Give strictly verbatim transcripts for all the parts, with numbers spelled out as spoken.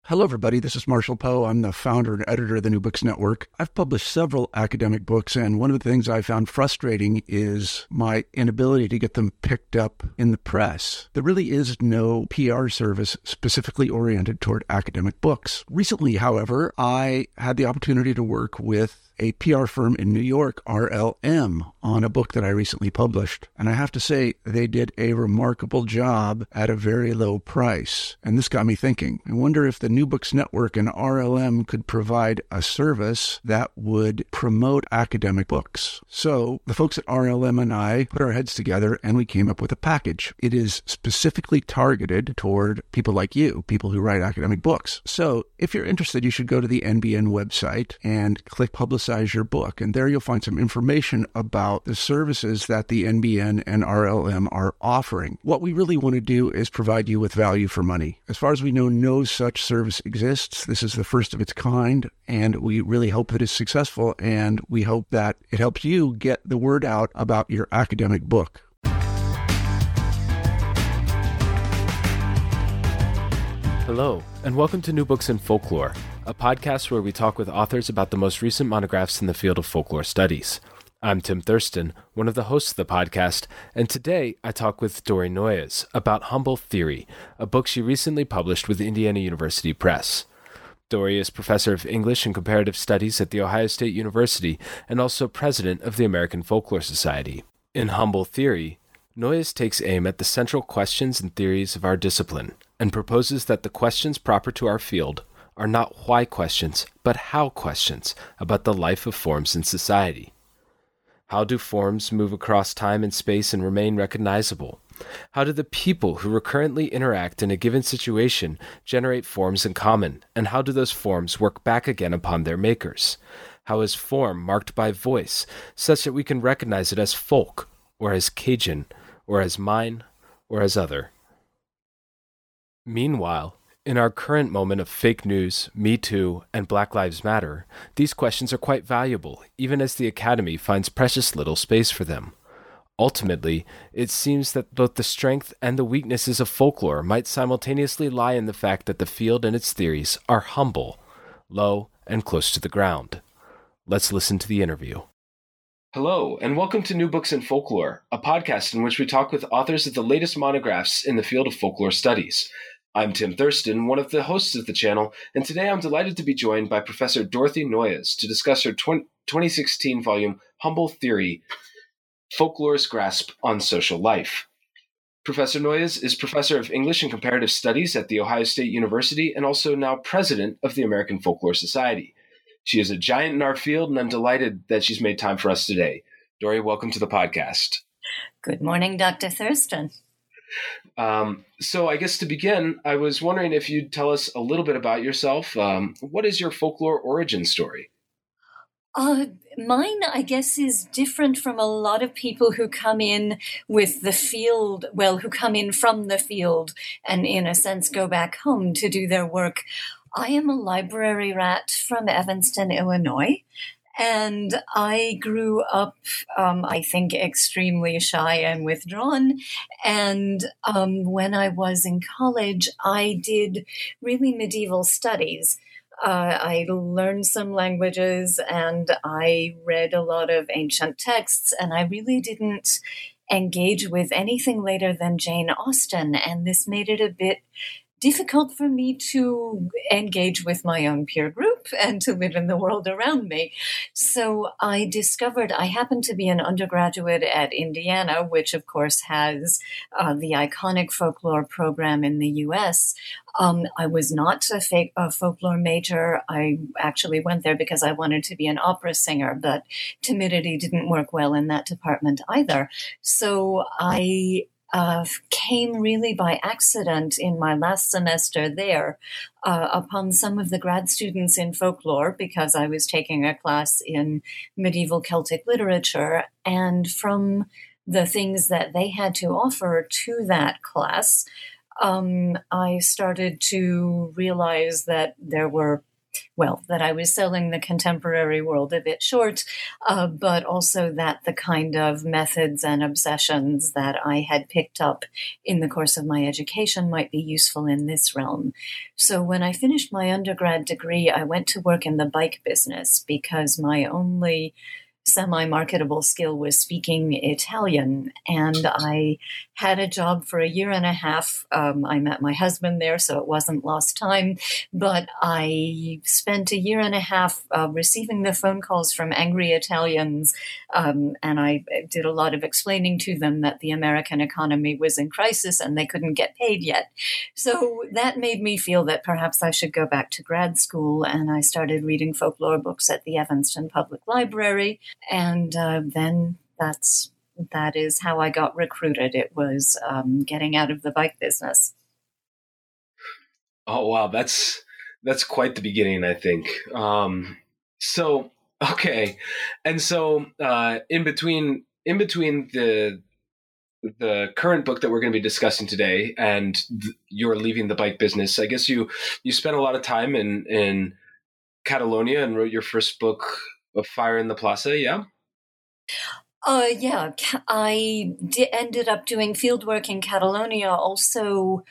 Hello, everybody. This is Marshall Poe. I'm the founder and editor of the New Books Network. I've published several academic books, and one of the things I found frustrating is my inability to get them picked up in the press. There really is no P R service specifically oriented toward academic books. Recently, however, I had the opportunity to work with a P R firm in New York, R L M, on a book that I recently published. And I have to say, they did a remarkable job at a very low price. And this got me thinking. I wonder if the New Books Network and R L M could provide a service that would promote academic books. So the folks at R L M and I put our heads together and we came up with a package. It is specifically targeted toward people like you, people who write academic books. So if you're interested, you should go to the N B N website and click Publicize your book. And there you'll find some information about the services that the N B N and R L M are offering. What we really want to do is provide you with value for money. As far as we know, no such service exists. This is the first of its kind, and we really hope that it's successful, and we hope that it helps you get the word out about your academic book. Hello, and welcome to New Books in Folklore, a podcast where we talk with authors about the most recent monographs in the field of folklore studies. I'm Tim Thurston, one of the hosts of the podcast, and today I talk with Dori Noyes about Humble Theory, a book she recently published with Indiana University Press. Dori is professor of English and Comparative Studies at The Ohio State University and also president of the American Folklore Society. In Humble Theory, Noyes takes aim at the central questions and theories of our discipline and proposes that the questions proper to our field are not why questions, but how questions about the life of forms in society. How do forms move across time and space and remain recognizable? How do the people who recurrently interact in a given situation generate forms in common, and how do those forms work back again upon their makers? How is form marked by voice, such that we can recognize it as folk, or as Cajun, or as mine, or as other? Meanwhile, in our current moment of fake news, Me Too, and Black Lives Matter, these questions are quite valuable, even as the Academy finds precious little space for them. Ultimately, it seems that both the strength and the weaknesses of folklore might simultaneously lie in the fact that the field and its theories are humble, low, and close to the ground. Let's listen to the interview. Hello, and welcome to New Books in Folklore, a podcast in which we talk with authors of the latest monographs in the field of folklore studies. I'm Tim Thurston, one of the hosts of the channel, and today I'm delighted to be joined by Professor Dorothy Noyes to discuss her twenty sixteen volume, Humble Theory, Folklore's Grasp on Social Life. Professor Noyes is Professor of English and Comparative Studies at The Ohio State University and also now President of the American Folklore Society. She is a giant in our field, and I'm delighted that she's made time for us today. Dori, welcome to the podcast. Good morning, Doctor Thurston. Um, so I guess to begin, I was wondering if you'd tell us a little bit about yourself. Um, what is your folklore origin story? Uh, mine, I guess, is different from a lot of people who come in with the field, well, who come in from the field and in a sense go back home to do their work. I am a library rat from Evanston, Illinois. And I grew up, um, I think, extremely shy and withdrawn. And um, when I was in college, I did really medieval studies. Uh, I learned some languages and I read a lot of ancient texts, and I really didn't engage with anything later than Jane Austen. And this made it a bit difficult for me to engage with my own peer group and to live in the world around me. So I discovered I happened to be an undergraduate at Indiana, which of course has uh, the iconic folklore program in the U S. Um, I was not a, fa- a folklore major. I actually went there because I wanted to be an opera singer, but timidity didn't work well in that department either. So I Uh, came really by accident in my last semester there uh, upon some of the grad students in folklore, because I was taking a class in medieval Celtic literature. And from the things that they had to offer to that class, um, I started to realize that there were well, that I was selling the contemporary world a bit short, uh, but also that the kind of methods and obsessions that I had picked up in the course of my education might be useful in this realm. So when I finished my undergrad degree, I went to work in the bike business because my only semi-marketable skill was speaking Italian, and I had a job for a year and a half. Um, I met my husband there, so it wasn't lost time, but I spent a year and a half uh, receiving the phone calls from angry Italians, um, and I did a lot of explaining to them that the American economy was in crisis and they couldn't get paid yet. So that made me feel that perhaps I should go back to grad school, and I started reading folklore books at the Evanston Public Library. And uh, then that's that is how I got recruited. It was um, getting out of the bike business. Oh wow, that's that's quite the beginning, I think. Um, so okay, and so uh, in between in between the the current book that we're going to be discussing today and th- you're leaving the bike business, I guess you you spent a lot of time in in Catalonia and wrote your first book of Fire in the Plaza, yeah? Uh, yeah, I di- ended up doing fieldwork in Catalonia also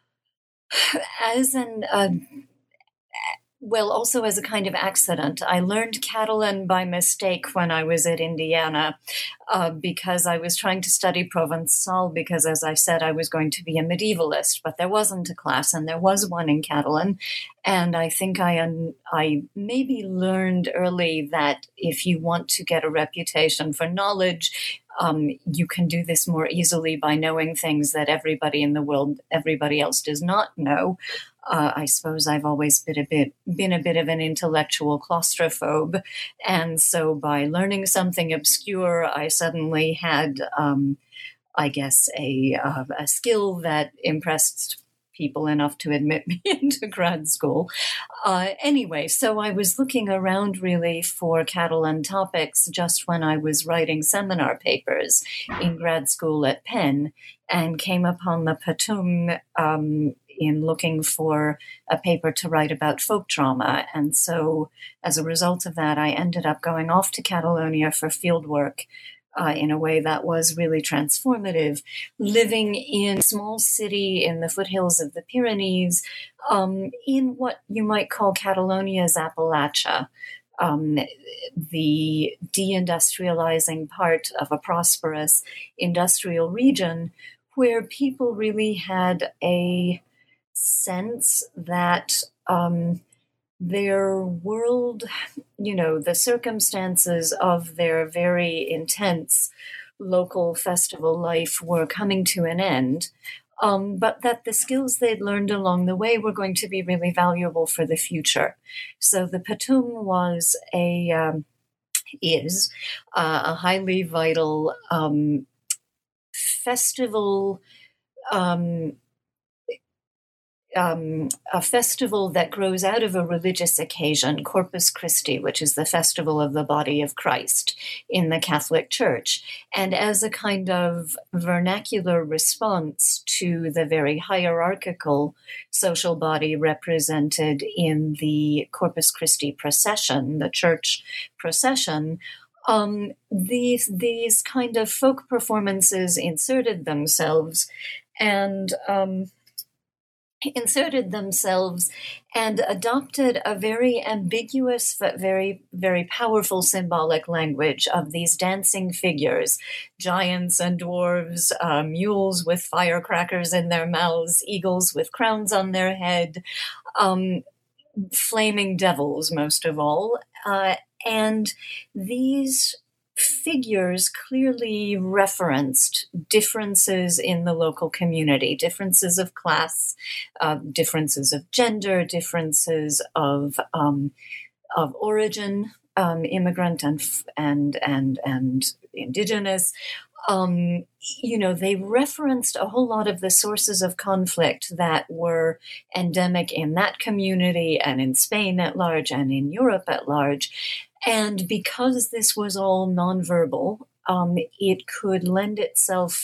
as an, uh, well, also as a kind of accident. I learned Catalan by mistake when I was at Indiana uh, because I was trying to study Provençal because, as I said, I was going to be a medievalist, but there wasn't a class and there was one in Catalan. And I think I un- I maybe learned early that if you want to get a reputation for knowledge, um, you can do this more easily by knowing things that everybody in the world, everybody else does not know. Uh, I suppose I've always been a bit been a bit of an intellectual claustrophobe, and so by learning something obscure, I suddenly had, um, I guess, a uh, a skill that impressed people enough to admit me into grad school. Uh, anyway, so I was looking around really for Catalan topics just when I was writing seminar papers in grad school at Penn, and came upon the Patum um, in looking for a paper to write about folk drama. And so as a result of that, I ended up going off to Catalonia for fieldwork uh, in a way that was really transformative, living in a small city in the foothills of the Pyrenees, um, in what you might call Catalonia's Appalachia, um, the deindustrializing part of a prosperous industrial region where people really had a sense that um, their world, you know, the circumstances of their very intense local festival life were coming to an end, um, but that the skills they'd learned along the way were going to be really valuable for the future. So the Patum was a, um, is uh, a highly vital um, festival um, Um, a festival that grows out of a religious occasion, Corpus Christi, which is the festival of the body of Christ in the Catholic Church. And as a kind of vernacular response to the very hierarchical social body represented in the Corpus Christi procession, the church procession, um, these, these kind of folk performances inserted themselves and um, inserted themselves and adopted a very ambiguous but very, very powerful symbolic language of these dancing figures, giants and dwarves, uh, mules with firecrackers in their mouths, eagles with crowns on their head, um, flaming devils, most of all. Uh, and these figures clearly referenced differences in the local community, differences of class, uh, differences of gender, differences of um, of origin, um, immigrant and and and and indigenous. Um, you know, they referenced a whole lot of the sources of conflict that were endemic in that community and in Spain at large and in Europe at large. And because this was all nonverbal, um, it could lend itself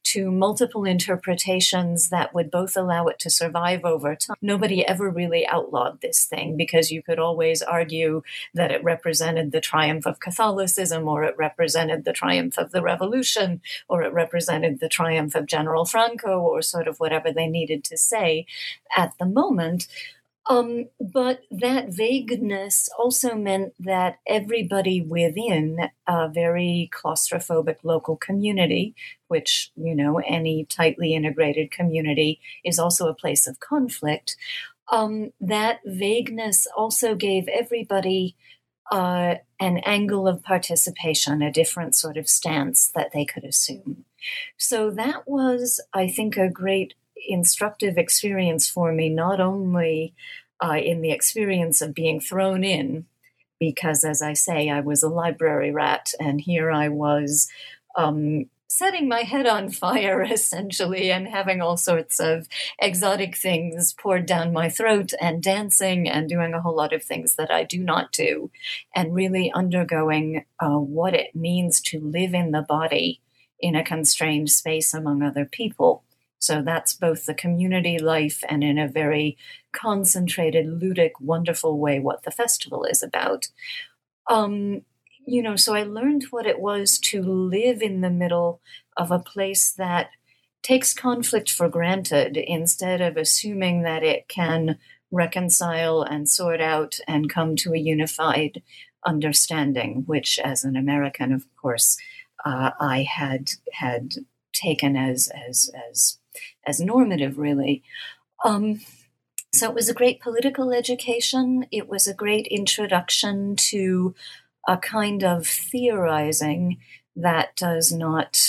to multiple interpretations that would both allow it to survive over time. Nobody ever really outlawed this thing because you could always argue that it represented the triumph of Catholicism, or it represented the triumph of the revolution, or it represented the triumph of General Franco, or sort of whatever they needed to say at the moment. Um, but that vagueness also meant that everybody within a very claustrophobic local community, which, you know, any tightly integrated community is also a place of conflict, um, that vagueness also gave everybody uh, an angle of participation, a different sort of stance that they could assume. So that was, I think, a great instructive experience for me, not only uh, in the experience of being thrown in, because, as I say, I was a library rat, and here I was um, setting my head on fire, essentially, and having all sorts of exotic things poured down my throat, and dancing, and doing a whole lot of things that I do not do, and really undergoing uh, what it means to live in the body in a constrained space among other people. So that's both the community life and, in a very concentrated, ludic, wonderful way, what the festival is about. Um, you know, so I learned what it was to live in the middle of a place that takes conflict for granted instead of assuming that it can reconcile and sort out and come to a unified understanding, which, as an American, of course, uh, I had had taken as as as as normative, really. Um, so it was a great political education. It was a great introduction to a kind of theorizing that does not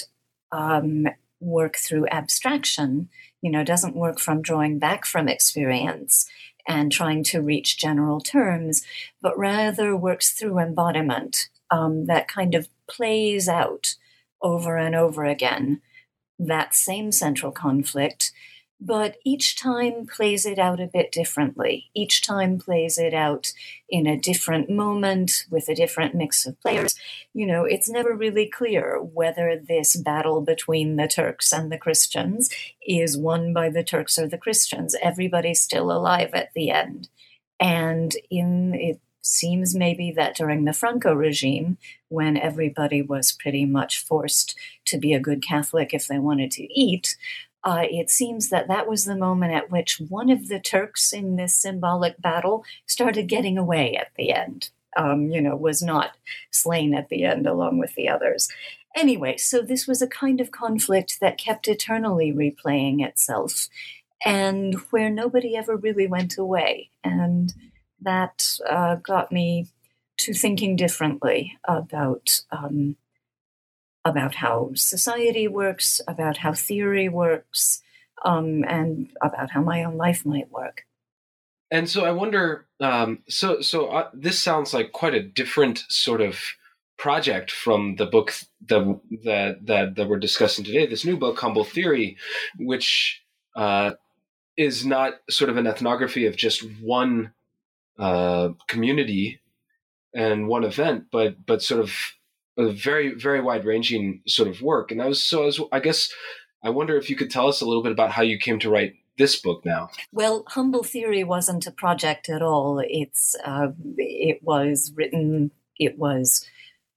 um, work through abstraction, you know, doesn't work from drawing back from experience and trying to reach general terms, but rather works through embodiment, um, that kind of plays out over and over again that same central conflict, but each time plays it out a bit differently. Each time plays it out in a different moment with a different mix of players. You know, it's never really clear whether this battle between the Turks and the Christians is won by the Turks or the Christians. Everybody's still alive at the end. And in it seems maybe that during the Franco regime, when everybody was pretty much forced to be a good Catholic if they wanted to eat, uh, it seems that that was the moment at which one of the Turks in this symbolic battle started getting away at the end, um, you know, was not slain at the end along with the others. Anyway, so this was a kind of conflict that kept eternally replaying itself, and where nobody ever really went away. And that uh, got me to thinking differently about um, about how society works, about how theory works, um, and about how my own life might work. And so I wonder, um, so so uh, this sounds like quite a different sort of project from the book that that that, that we're discussing today. This new book, Humble Theory, which uh, is not sort of an ethnography of just one Uh, community and one event, but but sort of a very very wide ranging sort of work. And I was so I, was, I guess I wonder if you could tell us a little bit about how you came to write this book now. Well, Humble Theory wasn't a project at all. It's uh, it was written. It was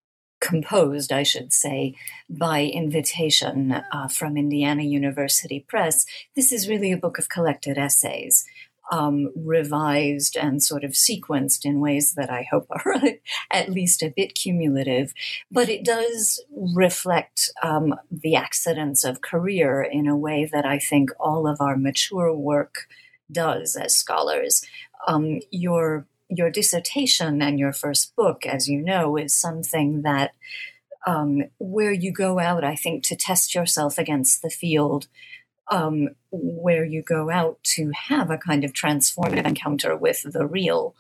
composed, I should say, by invitation uh, from Indiana University Press. This is really a book of collected essays. Um, revised and sort of sequenced in ways that I hope are at least a bit cumulative. But it does reflect um, the accidents of career in a way that I think all of our mature work does as scholars. Um, your, your dissertation and your first book, as you know, is something that um, where you go out, I think, to test yourself against the field, Um, where you go out to have a kind of transformative encounter with the real.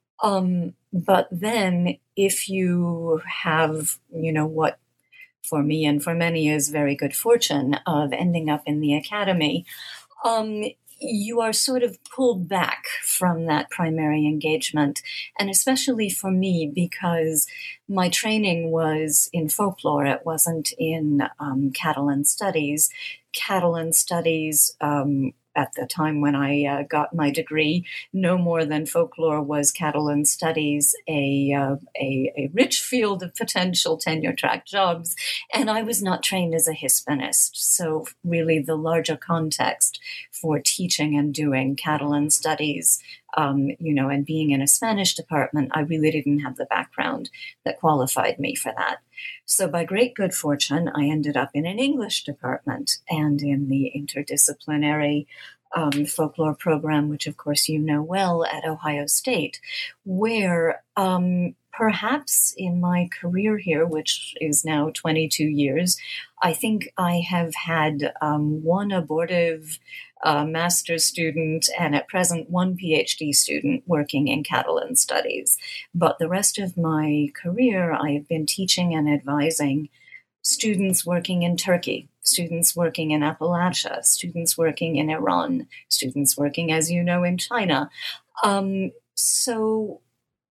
Um, but then if you have, you know, what for me and for many is very good fortune of ending up in the academy, um, you are sort of pulled back from that primary engagement. And especially for me, because my training was in folklore, it wasn't in um, Catalan studies. Catalan studies, um, at the time when I uh, got my degree, no more than folklore was Catalan studies, a, uh, a a rich field of potential tenure-track jobs, and I was not trained as a Hispanist. So really the larger context for teaching and doing Catalan studies, um, you know, and being in a Spanish department, I really didn't have the background that qualified me for that. So by great good fortune, I ended up in an English department and in the interdisciplinary um, folklore program, which of course you know well, at Ohio State, where um, perhaps in my career here, which is now twenty-two years, I think I have had um, one abortive uh, master's student and at present one PhD student working in Catalan studies. But the rest of my career, I have been teaching and advising students working in Turkey, students working in Appalachia, students working in Iran, students working, as you know, in China. Um, so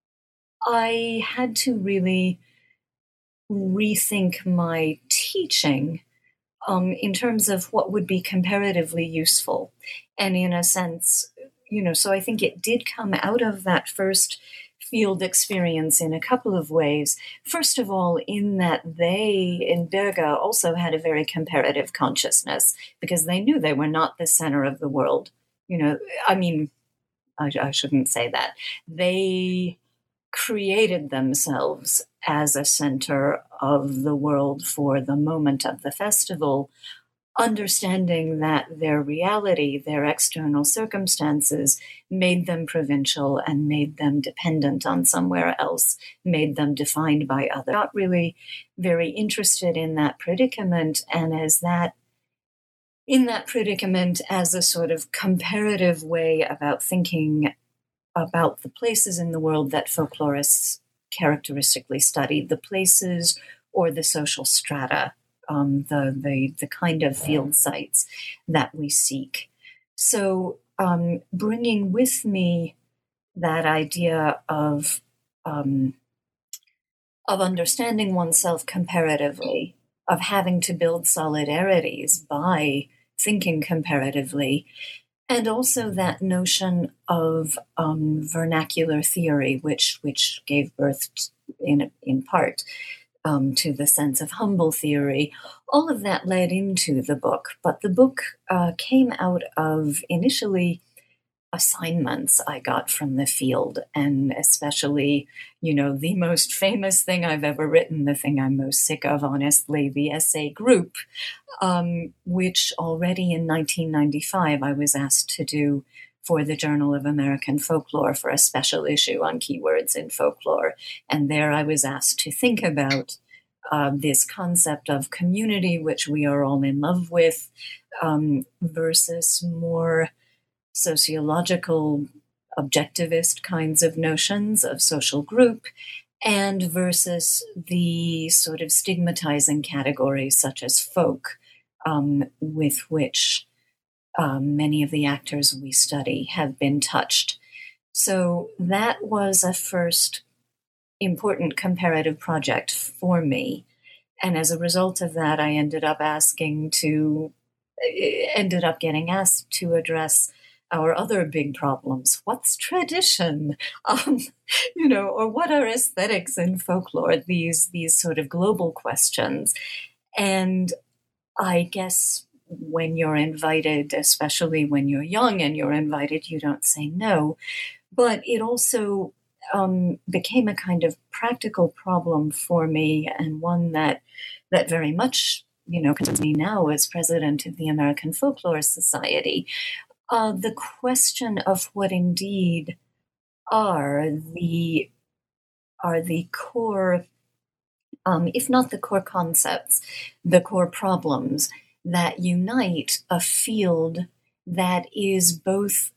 I had to really rethink my teaching um, in terms of what would be comparatively useful. And in a sense, you know, so I think it did come out of that first field experience in a couple of ways. First of all, in that they, in Berga, also had a very comparative consciousness because they knew they were not the center of the world. You know, I mean, I, I shouldn't say that. They created themselves as a center of the world for the moment of the festival, understanding that their reality, their external circumstances made them provincial and made them dependent on somewhere else, made them defined by others. Not really very interested in that predicament, and as that in that predicament as a sort of comparative way about thinking about the places in the world that folklorists characteristically study, the places or the social strata, um, the, the the kind of field sites that we seek. So um, bringing with me that idea of um, of understanding oneself comparatively, of having to build solidarities by thinking comparatively, and also that notion of um, vernacular theory, which which gave birth to, in in part um, to the sense of humble theory. All of that led into the book, but the book uh, came out of initially assignments I got from the field, and especially, you know, the most famous thing I've ever written, the thing I'm most sick of, honestly, the essay group, um, which already in nineteen ninety-five I was asked to do for the Journal of American Folklore for a special issue on keywords in folklore. And there I was asked to think about uh, this concept of community, which we are all in love with, um, versus more sociological, objectivist kinds of notions of social group, and versus the sort of stigmatizing categories such as folk, um, with which um, many of the actors we study have been touched. So that was a first important comparative project for me. And as a result of that, I ended up asking to, ended up getting asked to address our other big problems. What's tradition? Um, you know, or what are aesthetics in folklore? These these sort of global questions. And I guess when you're invited, especially when you're young and you're invited, you don't say no. But it also um, became a kind of practical problem for me, and one that that very much, you know, concerns me now as president of the American Folklore Society. Uh, the question of what indeed are the are the core, um, if not the core concepts, the core problems that unite a field that is both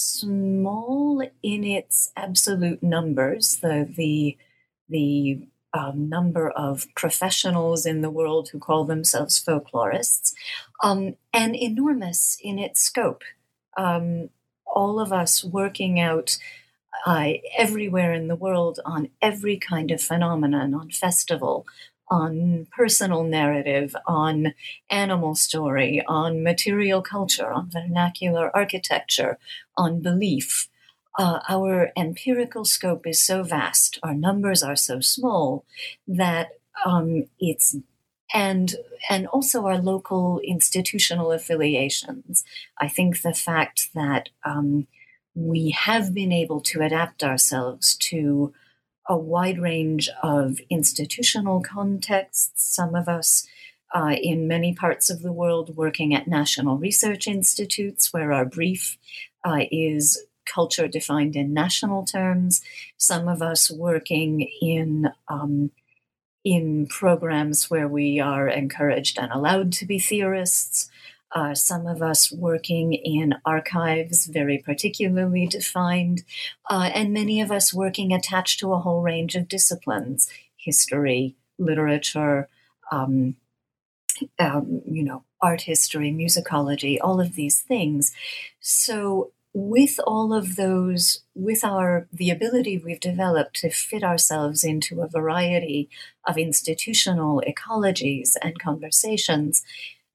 small in its absolute numbers, the the the a number of professionals in the world who call themselves folklorists, um, and enormous in its scope. Um, all of us working out uh, everywhere in the world on every kind of phenomenon, on festival, on personal narrative, on animal story, on material culture, on vernacular architecture, on belief. Uh, our empirical scope is so vast, our numbers are so small that um, it's and and also our local institutional affiliations. I think the fact that um, we have been able to adapt ourselves to a wide range of institutional contexts. Some of us uh, in many parts of the world working at national research institutes where our brief uh, is culture defined in national terms. Some of us working in um, in programs where we are encouraged and allowed to be theorists. Uh, some of us working in archives, very particularly defined, uh, and many of us working attached to a whole range of disciplines, history, literature, um, um, you know, art history, musicology, all of these things. So with all of those, with our the ability we've developed to fit ourselves into a variety of institutional ecologies and conversations,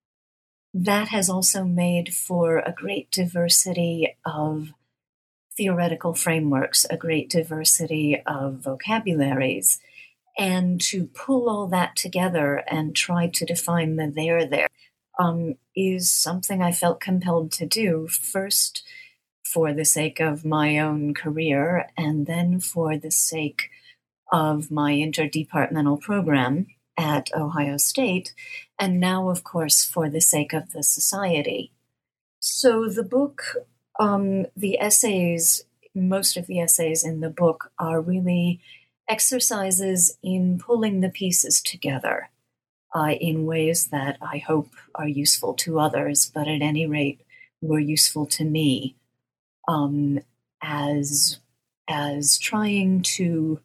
that has also made for a great diversity of theoretical frameworks, a great diversity of vocabularies. And to pull all that together and try to define the there there um, is something I felt compelled to do, first for the sake of my own career, and then for the sake of my interdepartmental program at Ohio State, and now, of course, for the sake of the society. So the book, um, the essays, most of the essays in the book are really exercises in pulling the pieces together uh, in ways that I hope are useful to others, but at any rate were useful to me um, as, as trying to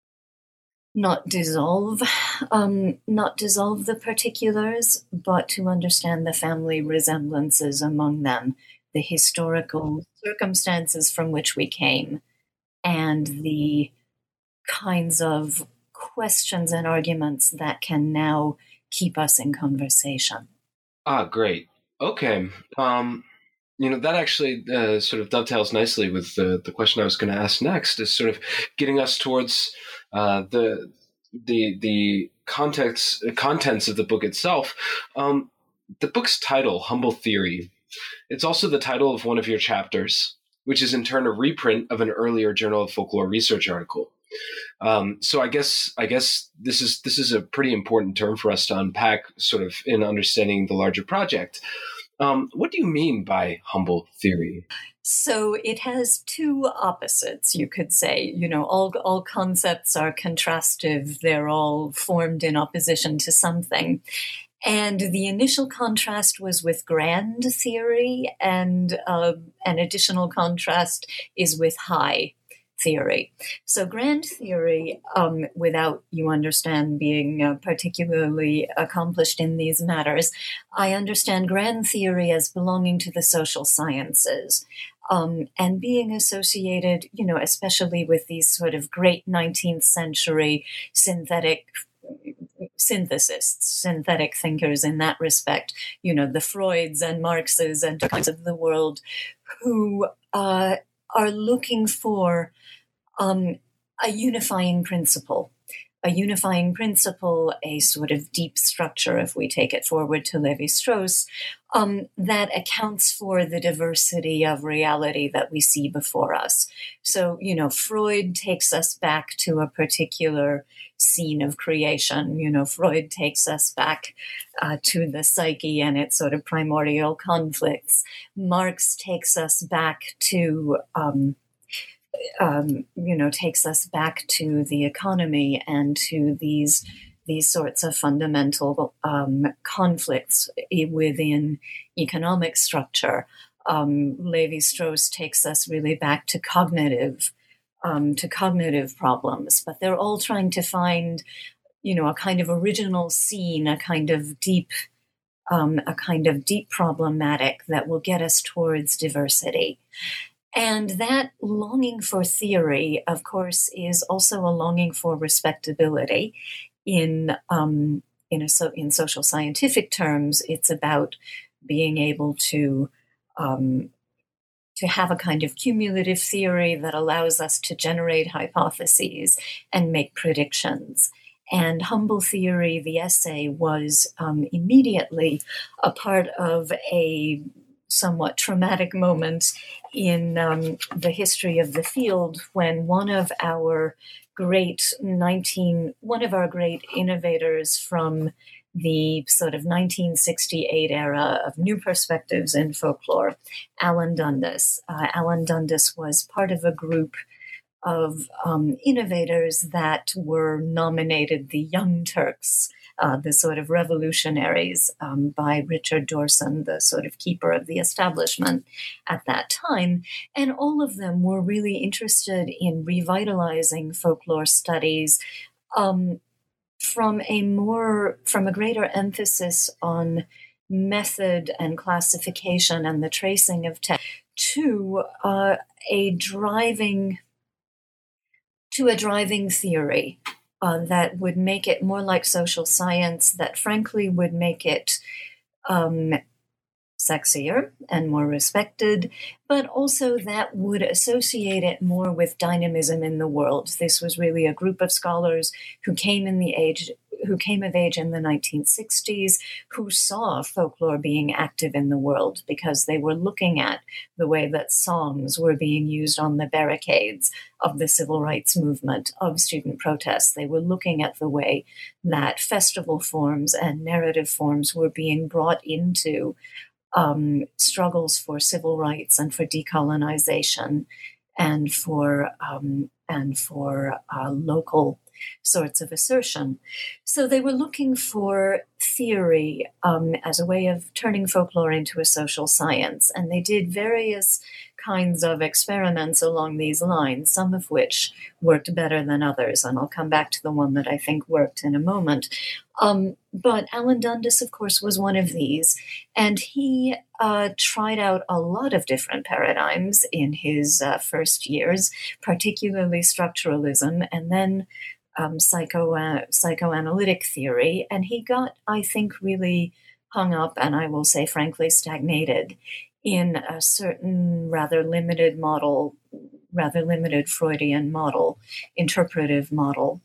not dissolve, um, not dissolve the particulars, but to understand the family resemblances among them, the historical circumstances from which we came, and the kinds of questions and arguments that can now keep us in conversation. Ah, great. Okay. Um, you know, that actually uh, sort of dovetails nicely with the, the question I was going to ask next, is sort of getting us towards uh, the the the context contents of the book itself. Um, the book's title, Humble Theory, it's also the title of one of your chapters, which is in turn a reprint of an earlier Journal of Folklore Research article. Um, so I guess I guess this is this is a pretty important term for us to unpack, sort of in understanding the larger project. Um, what do you mean by humble theory? So it has two opposites, you could say. You know, all all concepts are contrastive. They're all formed in opposition to something. And the initial contrast was with grand theory, and uh, an additional contrast is with high theory. So grand theory, um, without, you understand, being uh, particularly accomplished in these matters, I understand grand theory as belonging to the social sciences. Um, and being associated, you know, especially with these sort of great nineteenth century synthetic synthesists, synthetic thinkers in that respect, you know, the Freuds and Marxes and kinds of the world, who uh, are looking for um, a unifying principle. A unifying principle, a sort of deep structure, if we take it forward to Levi-Strauss, um, that accounts for the diversity of reality that we see before us. So, you know, Freud takes us back to a particular scene of creation. You know, Freud takes us back uh, to the psyche and its sort of primordial conflicts. Marx takes us back to um, Um, you know, takes us back to the economy and to these these sorts of fundamental um, conflicts within economic structure. Um, Levi-Strauss takes us really back to cognitive um, to cognitive problems, but they're all trying to find, you know, a kind of original scene, a kind of deep, um, a kind of deep problematic that will get us towards diversity. And that longing for theory, of course, is also a longing for respectability. In um, in a so in social scientific terms, it's about being able to um, to have a kind of cumulative theory that allows us to generate hypotheses and make predictions. And Humble Theory, the essay, was um, immediately a part of a somewhat traumatic moment in um, the history of the field, when one of our great nineteen one of our great innovators from the sort of nineteen sixty-eight era of new perspectives in folklore, Alan Dundas. Uh, Alan Dundas was part of a group of um, innovators that were nominated the Young Turks, uh, the sort of revolutionaries, um, by Richard Dawson, the sort of keeper of the establishment at that time. And all of them were really interested in revitalizing folklore studies um, from a more, from a greater emphasis on method and classification and the tracing of text to uh, a driving to a driving theory uh, that would make it more like social science, that frankly would make it um, sexier and more respected, but also that would associate it more with dynamism in the world. This was really a group of scholars who came in the age who came of age in the nineteen sixties, who saw folklore being active in the world because they were looking at the way that songs were being used on the barricades of the civil rights movement, of student protests. They were looking at the way that festival forms and narrative forms were being brought into um, struggles for civil rights and for decolonization and for um, and for uh, local sorts of assertion. So they were looking for theory um, as a way of turning folklore into a social science. And they did various kinds of experiments along these lines, some of which worked better than others. And I'll come back to the one that I think worked in a moment. Um, but Alan Dundas, of course, was one of these. And he uh, tried out a lot of different paradigms in his uh, first years, particularly structuralism, and then Um, psycho uh, psychoanalytic theory, and he got, I think, really hung up, and I will say, frankly, stagnated in a certain rather limited model, rather limited Freudian model, interpretive model,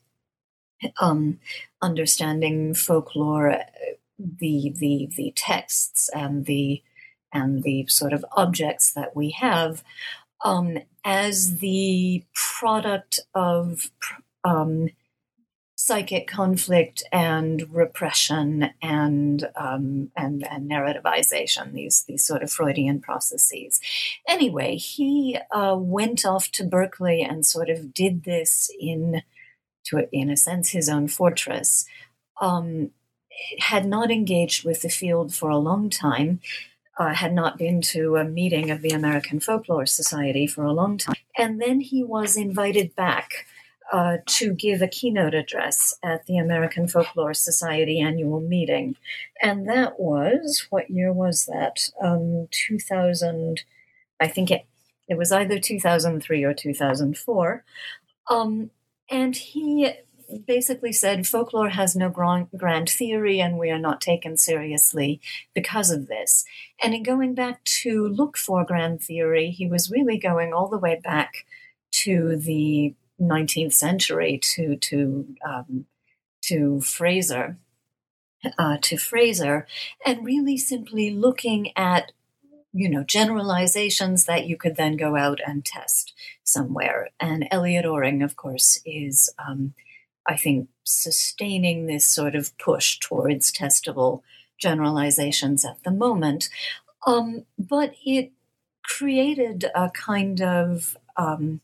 um, understanding folklore, the the the texts and the and the sort of objects that we have um, as the product of um, psychic conflict and repression and, um, and and narrativization, these these sort of Freudian processes. Anyway, he uh, went off to Berkeley and sort of did this in, to in a sense, his own fortress. Um, had not engaged with the field for a long time. Uh, had not been to a meeting of the American Folklore Society for a long time, and then he was invited back Uh, to give a keynote address at the American Folklore Society annual meeting. And that was, what year was that? Um, two thousand, I think it, it was either two thousand three or two thousand four. Um, and he basically said, folklore has no grand, grand theory and we are not taken seriously because of this. And in going back to look for grand theory, he was really going all the way back to the nineteenth century to to um, to Fraser, uh, to Fraser, and really simply looking at, you know, generalizations that you could then go out and test somewhere. And Elliot Oring, of course, is, um, I think, sustaining this sort of push towards testable generalizations at the moment. Um, but it created a kind of um,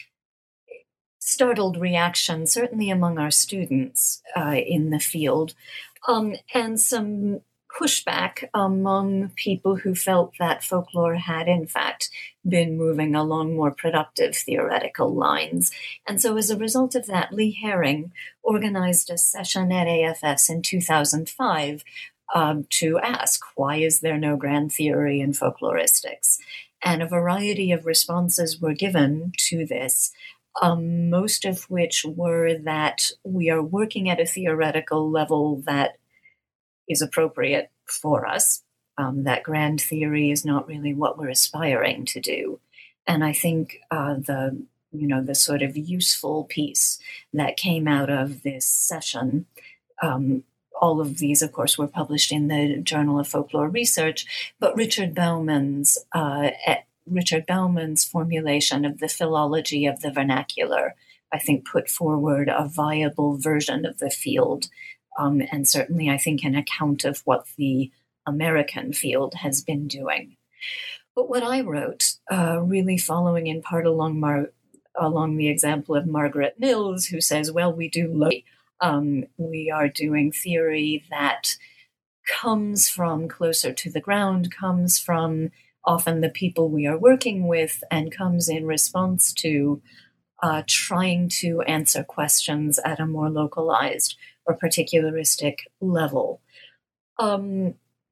startled reaction, certainly among our students uh, in the field, um, and some pushback among people who felt that folklore had, in fact, been moving along more productive theoretical lines. And so as a result of that, Lee Herring organized a session at A F S in two thousand five um, to ask, why is there no grand theory in folkloristics? And a variety of responses were given to this, um, most of which were that we are working at a theoretical level that is appropriate for us, um, that grand theory is not really what we're aspiring to do. And I think uh, the, you know, the sort of useful piece that came out of this session, um, all of these, of course, were published in the Journal of Folklore Research, but Richard Bauman's, uh, Richard Bauman's formulation of the philology of the vernacular, I think, put forward a viable version of the field. Um, and certainly, I think, an account of what the American field has been doing. But what I wrote, uh, really following in part along Mar- along the example of Margaret Mills, who says, well, we do look, um, we are doing theory that comes from closer to the ground, comes from often the people we are working with, and comes in response to uh, trying to answer questions at a more localized or particularistic level. Um,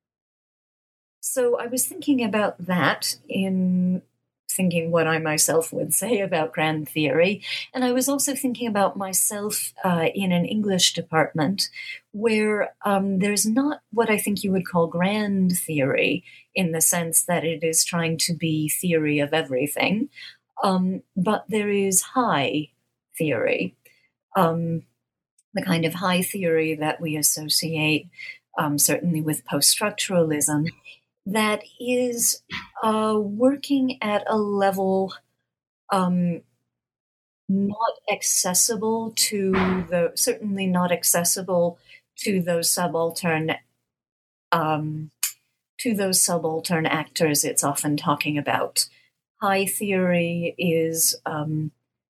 so I was thinking about that in thinking what I myself would say about grand theory. And I was also thinking about myself uh, in an English department where um, there's not what I think you would call grand theory in the sense that it is trying to be theory of everything, um, but there is high theory. Um, the kind of high theory that we associate um, certainly with post-structuralism, that is uh, working at a level um, not accessible to the, certainly not accessible to those subaltern, um, to those subaltern actors it's often talking about. High theory is, um,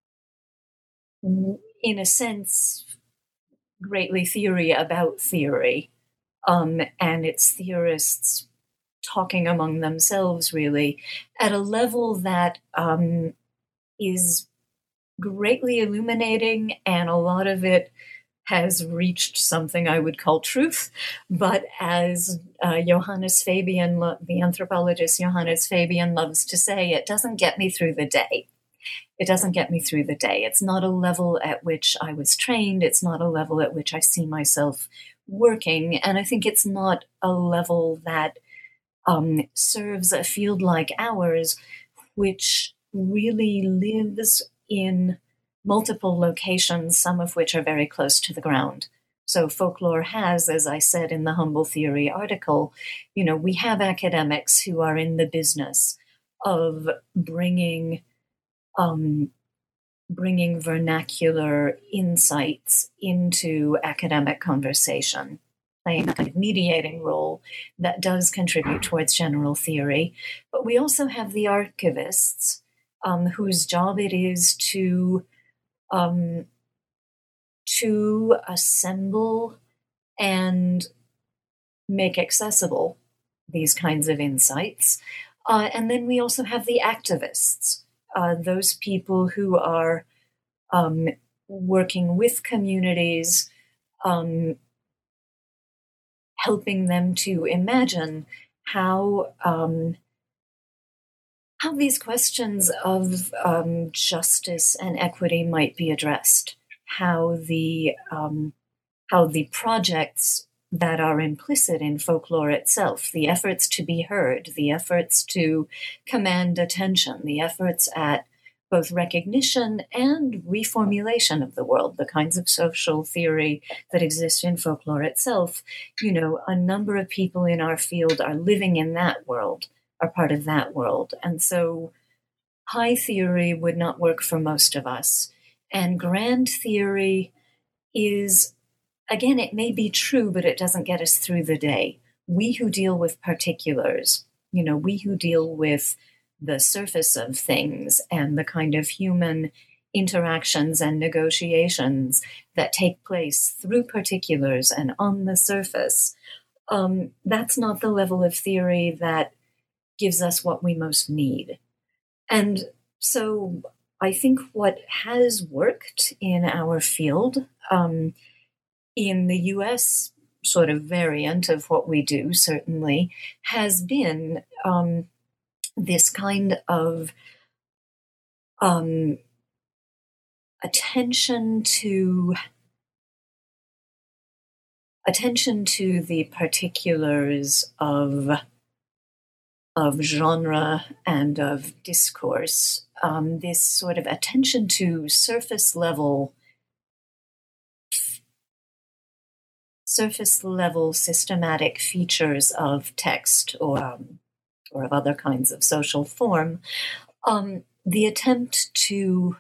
in a sense, greatly theory about theory, um, and its theorists talking among themselves, really, at a level that um, is greatly illuminating, and a lot of it has reached something I would call truth. But as uh, Johannes Fabian, the anthropologist Johannes Fabian loves to say, it doesn't get me through the day. It doesn't get me through the day. It's not a level at which I was trained. It's not a level at which I see myself working. And I think it's not a level that um, serves a field like ours, which really lives in multiple locations, some of which are very close to the ground. So folklore has, as I said in the Humble Theory article, you know, we have academics who are in the business of bringing Um, bringing vernacular insights into academic conversation, playing a kind of mediating role that does contribute towards general theory. But we also have the archivists, um, whose job it is to um, to assemble and make accessible these kinds of insights. Uh, and then we also have the activists, Uh, those people who are um, working with communities, um, helping them to imagine how um, how these questions of um, justice and equity might be addressed, how the um, how the projects that are implicit in folklore itself, the efforts to be heard, the efforts to command attention, the efforts at both recognition and reformulation of the world, the kinds of social theory that exist in folklore itself. You know, a number of people in our field are living in that world, are part of that world. And so high theory would not work for most of us. And grand theory is, again, it may be true, but it doesn't get us through the day. We who deal with particulars, you know, we who deal with the surface of things and the kind of human interactions and negotiations that take place through particulars and on the surface, um, that's not the level of theory that gives us what we most need. And so I think what has worked in our field, um, in the U S sort of variant of what we do, certainly, has been um, this kind of um, attention to attention to the particulars of of genre and of discourse. Um, this sort of attention to surface level surface level systematic features of text or um, or of other kinds of social form. Um, the attempt to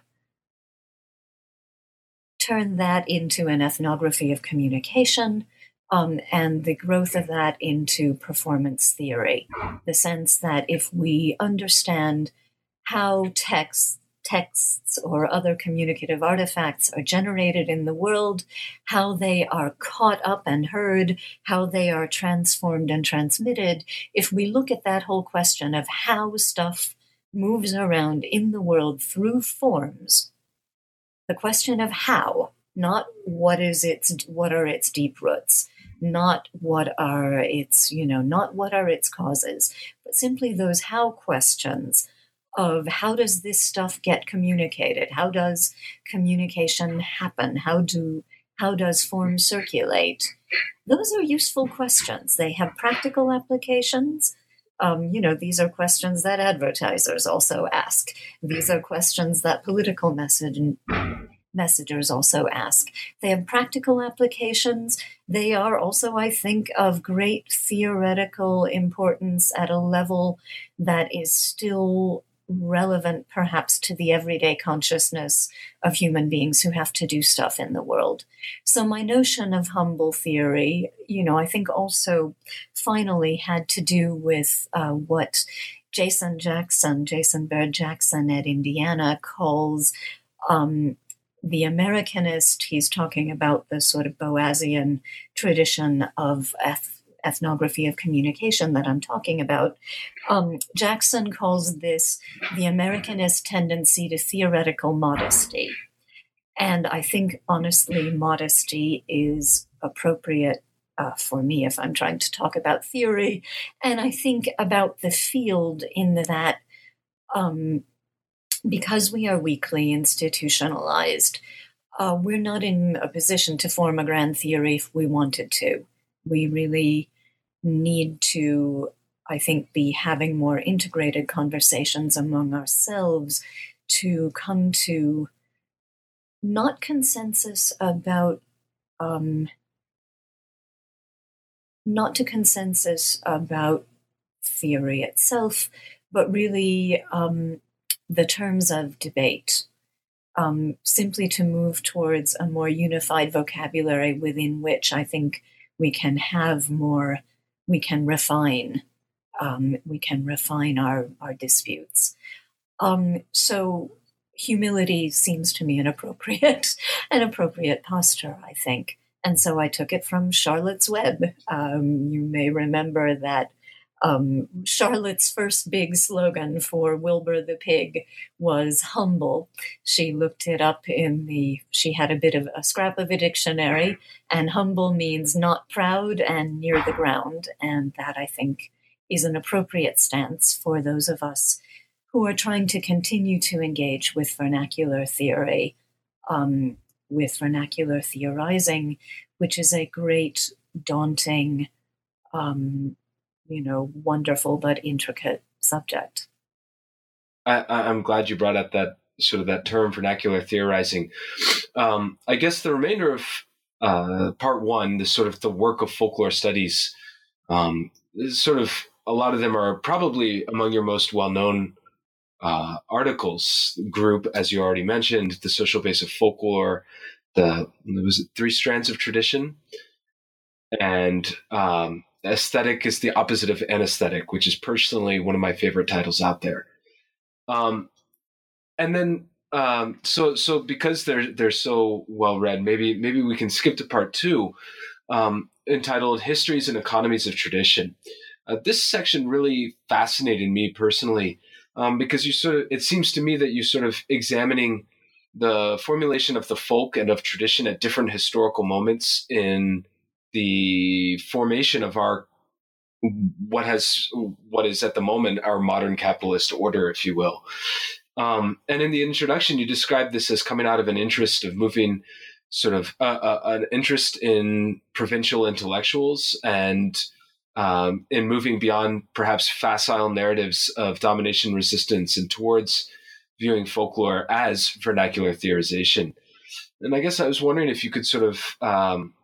turn that into an ethnography of communication, um, and the growth of that into performance theory. The sense that if we understand how texts, texts or other communicative artifacts are generated in the world, how they are caught up and heard, how they are transformed and transmitted, if we look at that whole question of how stuff moves around in the world through forms, the question of how, not what is its, what are its deep roots, not what are its, you know, not what are its causes, but simply those how questions of how does this stuff get communicated? How does communication happen? How do, how does form circulate? Those are useful questions. They have practical applications. Um, you know, these are questions that advertisers also ask. These are questions that political message messengers also ask. They have practical applications. They are also, I think, of great theoretical importance at a level that is still relevant, perhaps, to the everyday consciousness of human beings who have to do stuff in the world. So my notion of humble theory, you know, I think also finally had to do with uh, what Jason Jackson, Jason Baird Jackson at Indiana calls um, the Americanist. He's talking about the sort of Boasian tradition of eth- ethnography of communication that I'm talking about. Um, Jackson calls this the Americanist tendency to theoretical modesty. And I think, honestly, modesty is appropriate uh, for me if I'm trying to talk about theory. And I think about the field in that um, because we are weakly institutionalized, uh, we're not in a position to form a grand theory if we wanted to. We really need to, I think, be having more integrated conversations among ourselves to come to not consensus about, um, not to consensus about theory itself, but really um, the terms of debate, um, simply to move towards a more unified vocabulary within which I think we can have more, we can refine, um, we can refine our, our disputes. Um, so humility seems to me an appropriate, an appropriate posture, I think. And so I took it from Charlotte's Web. Um, you may remember that um, Charlotte's first big slogan for Wilbur the Pig was humble. She looked it up in the, she had a bit of a scrap of a dictionary, and humble means not proud and near the ground. And that, I think, is an appropriate stance for those of us who are trying to continue to engage with vernacular theory, um, with vernacular theorizing, which is a great, daunting, um, you know, wonderful but intricate subject. I, I'm glad you brought up that sort of that term, vernacular theorizing. Um, I guess the remainder of uh, part one, the sort of the work of folklore studies, um, is sort of a lot of them are probably among your most well-known uh, articles. Group, as you already mentioned, the social base of folklore, the was it three strands of tradition, and um, aesthetic is the opposite of anesthetic, which is personally one of my favorite titles out there. Um, and then, um, so so because they're they're so well read, maybe maybe we can skip to part two. Um, entitled Histories and Economies of Tradition. Uh, this section really fascinated me personally um, because you sort of, it seems to me that you sort of examining the formulation of the folk and of tradition at different historical moments in the formation of our what has what is at the moment our modern capitalist order, if you will. Um, and in the introduction, you described this as coming out of an interest of moving sort of uh, uh, an interest in provincial intellectuals and um, in moving beyond perhaps facile narratives of domination resistance and towards viewing folklore as vernacular theorization. And I guess I was wondering if you could sort of um,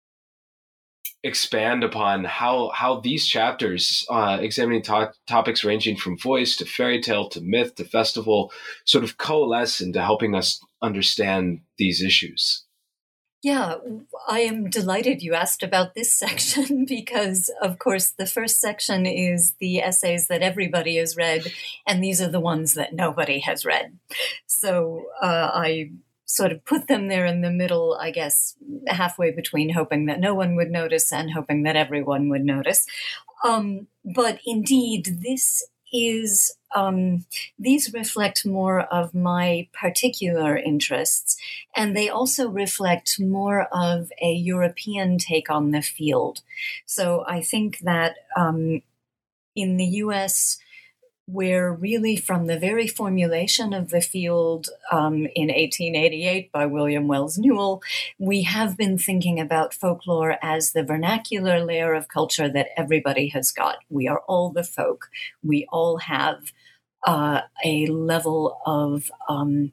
expand upon how how these chapters, uh, examining to- topics ranging from voice to fairy tale to myth to festival, sort of coalesce into helping us understand these issues. Yeah, I am delighted you asked about this section because, of course, the first section is the essays that everybody has read, and these are the ones that nobody has read. So uh, I sort of put them there in the middle, I guess, halfway between hoping that no one would notice and hoping that everyone would notice. Um, but indeed, this is, um, these reflect more of my particular interests, and they also reflect more of a European take on the field. So I think that um, in the U S, where really from the very formulation of the field um, in eighteen eighty-eight by William Wells Newell, we have been thinking about folklore as the vernacular layer of culture that everybody has got. We are all the folk. We all have uh, a level of um,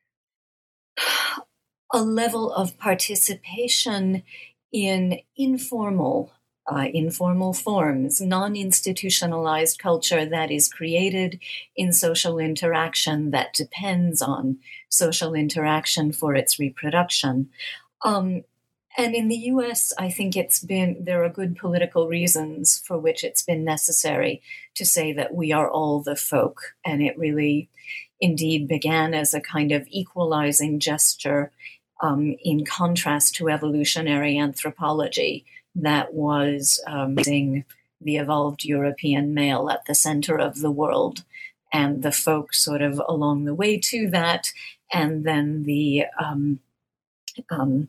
a level of participation in informal Uh, informal forms, non-institutionalized culture that is created in social interaction that depends on social interaction for its reproduction. Um, and in the U S, I think it's been, there are good political reasons for which it's been necessary to say that we are all the folk. And it really indeed began as a kind of equalizing gesture um, in contrast to evolutionary anthropology that was um, raising the evolved European male at the center of the world, and the folk sort of along the way to that, and then the um, um,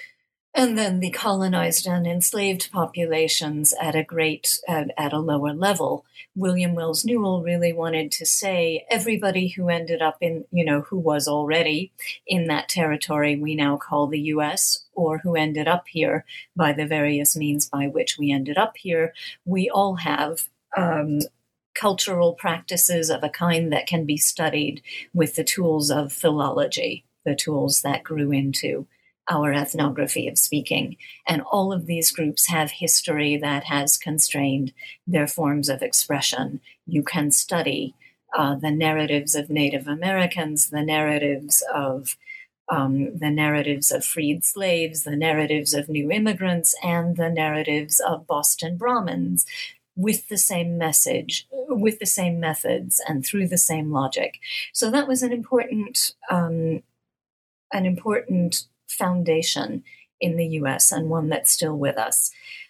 and then the colonized and enslaved populations at a great at, at a lower level. William Wells Newell really wanted to say everybody who ended up in, you know, who was already in that territory we now call the U S, or who ended up here by the various means by which we ended up here, we all have um, cultural practices of a kind that can be studied with the tools of philology, the tools that grew into our ethnography of speaking. And all of these groups have history that has constrained their forms of expression. You can study uh, the narratives of Native Americans, the narratives of um, the narratives of freed slaves, the narratives of new immigrants, and the narratives of Boston Brahmins with the same message, with the same methods, and through the same logic. So that was an important, um, an important foundation in the U S, and one that's still with us.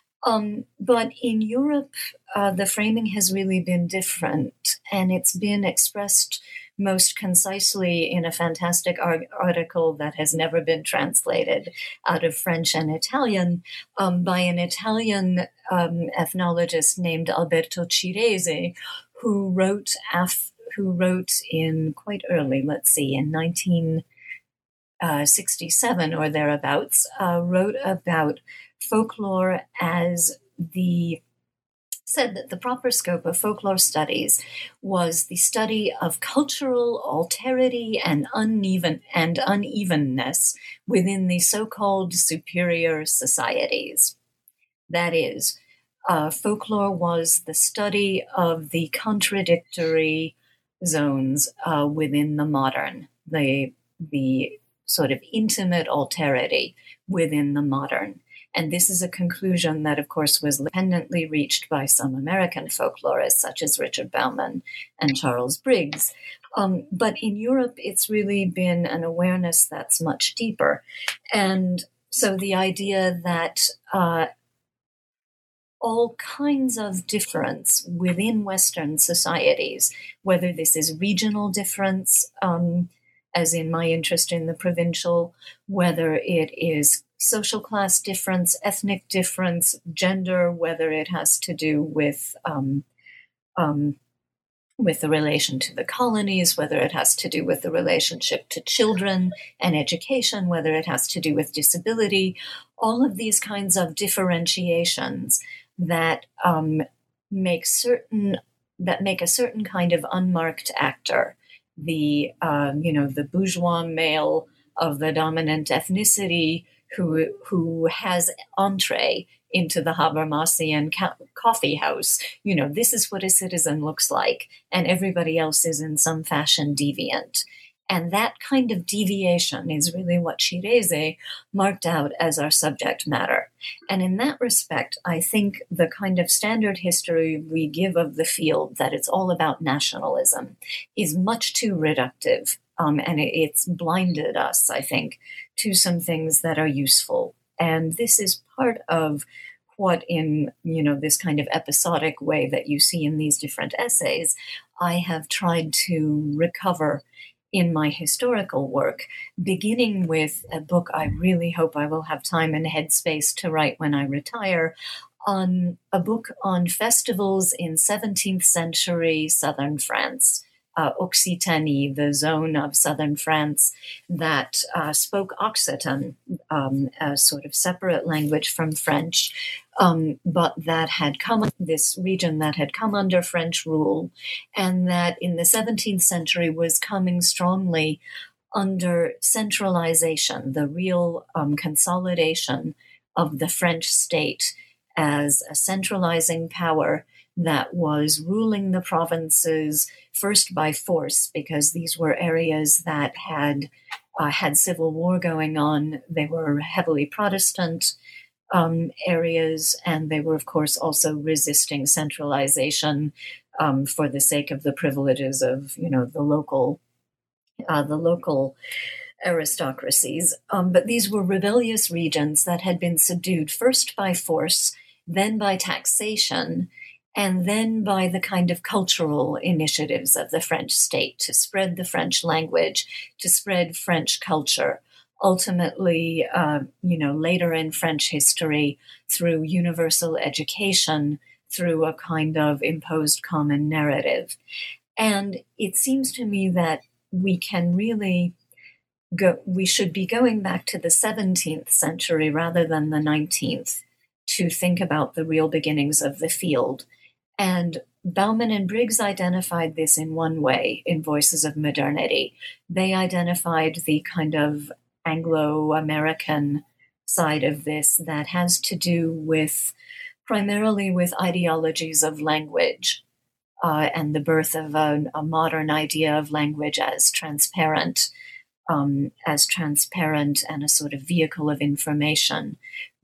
Um, but in Europe, uh, the framing has really been different, and it's been expressed most concisely in a fantastic ar- article that has never been translated out of French and Italian um, by an Italian um, ethnologist named Alberto Ciresi, who wrote af- who wrote in quite early, let's see, in nineteen sixty-seven or thereabouts, uh, wrote about folklore as the, said that the proper scope of folklore studies was the study of cultural alterity and uneven and unevenness within the so-called superior societies. That is, uh, folklore was the study of the contradictory zones uh, within the modern, the the sort of intimate alterity within the modern. And this is a conclusion that, of course, was independently reached by some American folklorists, such as Richard Bauman and Charles Briggs. Um, but in Europe, it's really been an awareness that's much deeper. And so the idea that uh, all kinds of difference within Western societies, whether this is regional difference, um, as in my interest in the provincial, whether it is social class difference, ethnic difference, gender, whether it has to do with um, um, with the relation to the colonies, whether it has to do with the relationship to children and education, whether it has to do with disability, all of these kinds of differentiations that um, make certain that make a certain kind of unmarked actor, the um, you know the bourgeois male of the dominant ethnicity who who has entree into the Habermasian ca- coffee house. You know, this is what a citizen looks like, and everybody else is in some fashion deviant. And that kind of deviation is really what Shireze marked out as our subject matter. And in that respect, I think the kind of standard history we give of the field, that it's all about nationalism, is much too reductive. Um, and it, it's blinded us, I think, to some things that are useful. And this is part of what, in you know this kind of episodic way that you see in these different essays, I have tried to recover in my historical work, beginning with a book I really hope I will have time and headspace to write when I retire, on a book on festivals in seventeenth century southern France. Uh, Occitanie, the zone of southern France that uh, spoke Occitan, um, a sort of separate language from French, um, but that had come, this region that had come under French rule, and that in the seventeenth century was coming strongly under centralization, the real um, consolidation of the French state as a centralizing power that was ruling the provinces first by force, because these were areas that had uh, had civil war going on. They were heavily Protestant um, areas, and they were, of course, also resisting centralization um, for the sake of the privileges of, you know, the local, uh, the local aristocracies. Um, but these were rebellious regions that had been subdued first by force, then by taxation, and then by the kind of cultural initiatives of the French state to spread the French language, to spread French culture. Ultimately, uh, you know, later in French history, through universal education, through a kind of imposed common narrative. And it seems to me that we can really go, we should be going back to the seventeenth century rather than the nineteenth to think about the real beginnings of the field. And Bauman and Briggs identified this in one way in Voices of Modernity. They identified the kind of Anglo-American side of this that has to do with primarily with ideologies of language uh, and the birth of a, a modern idea of language as transparent, um, as transparent and a sort of vehicle of information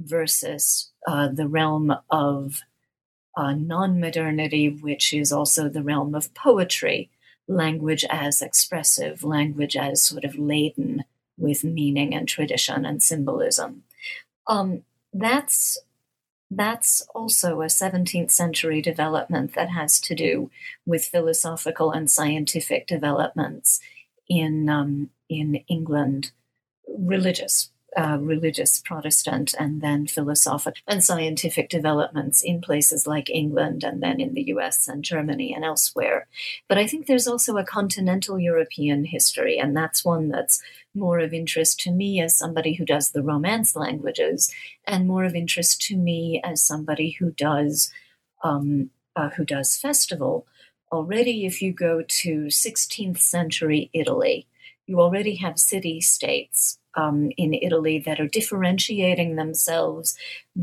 versus uh, the realm of Uh, non-modernity, which is also the realm of poetry, language as expressive, language as sort of laden with meaning and tradition and symbolism. Um, that's that's also a seventeenth century development that has to do with philosophical and scientific developments in um, in England, religious. Uh, religious Protestant and then philosophical and scientific developments in places like England and then in the U S and Germany and elsewhere. But I think there's also a continental European history, and that's one that's more of interest to me as somebody who does the Romance languages, and more of interest to me as somebody who does um, uh, who does festival. Already, if you go to sixteenth century Italy, you already have city-states Um, in Italy that are differentiating themselves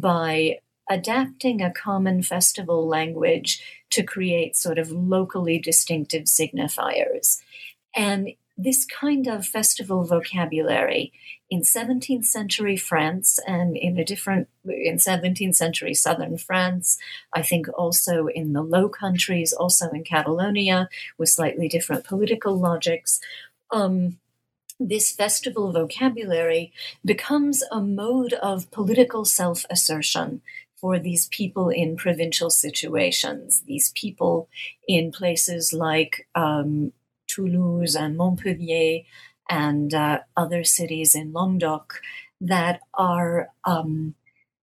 by adapting a common festival language to create sort of locally distinctive signifiers. And this kind of festival vocabulary in seventeenth century France and in a different, in seventeenth century southern France, I think also in the Low Countries, also in Catalonia, with slightly different political logics, um, this festival vocabulary becomes a mode of political self-assertion for these people in provincial situations, these people in places like um, Toulouse and Montpellier and uh, other cities in Languedoc that are um,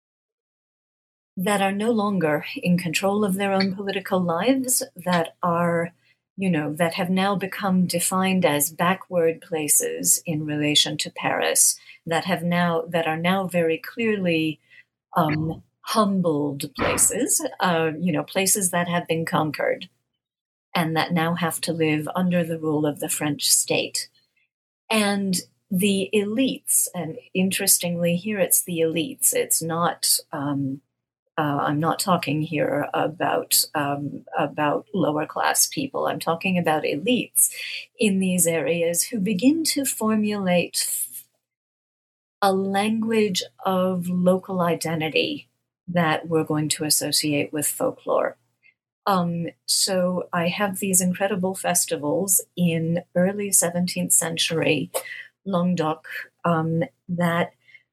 that are no longer in control of their own political lives, that are, you know, that have now become defined as backward places in relation to Paris, that have now that are now very clearly um, humbled places, uh, you know, places that have been conquered and that now have to live under the rule of the French state. And the elites, and interestingly, here it's the elites. It's not. Um, Uh, I'm not talking here about um, about lower class people. I'm talking about elites in these areas who begin to formulate a language of local identity that we're going to associate with folklore. Um, so I have these incredible festivals in early seventeenth century Languedoc um, that,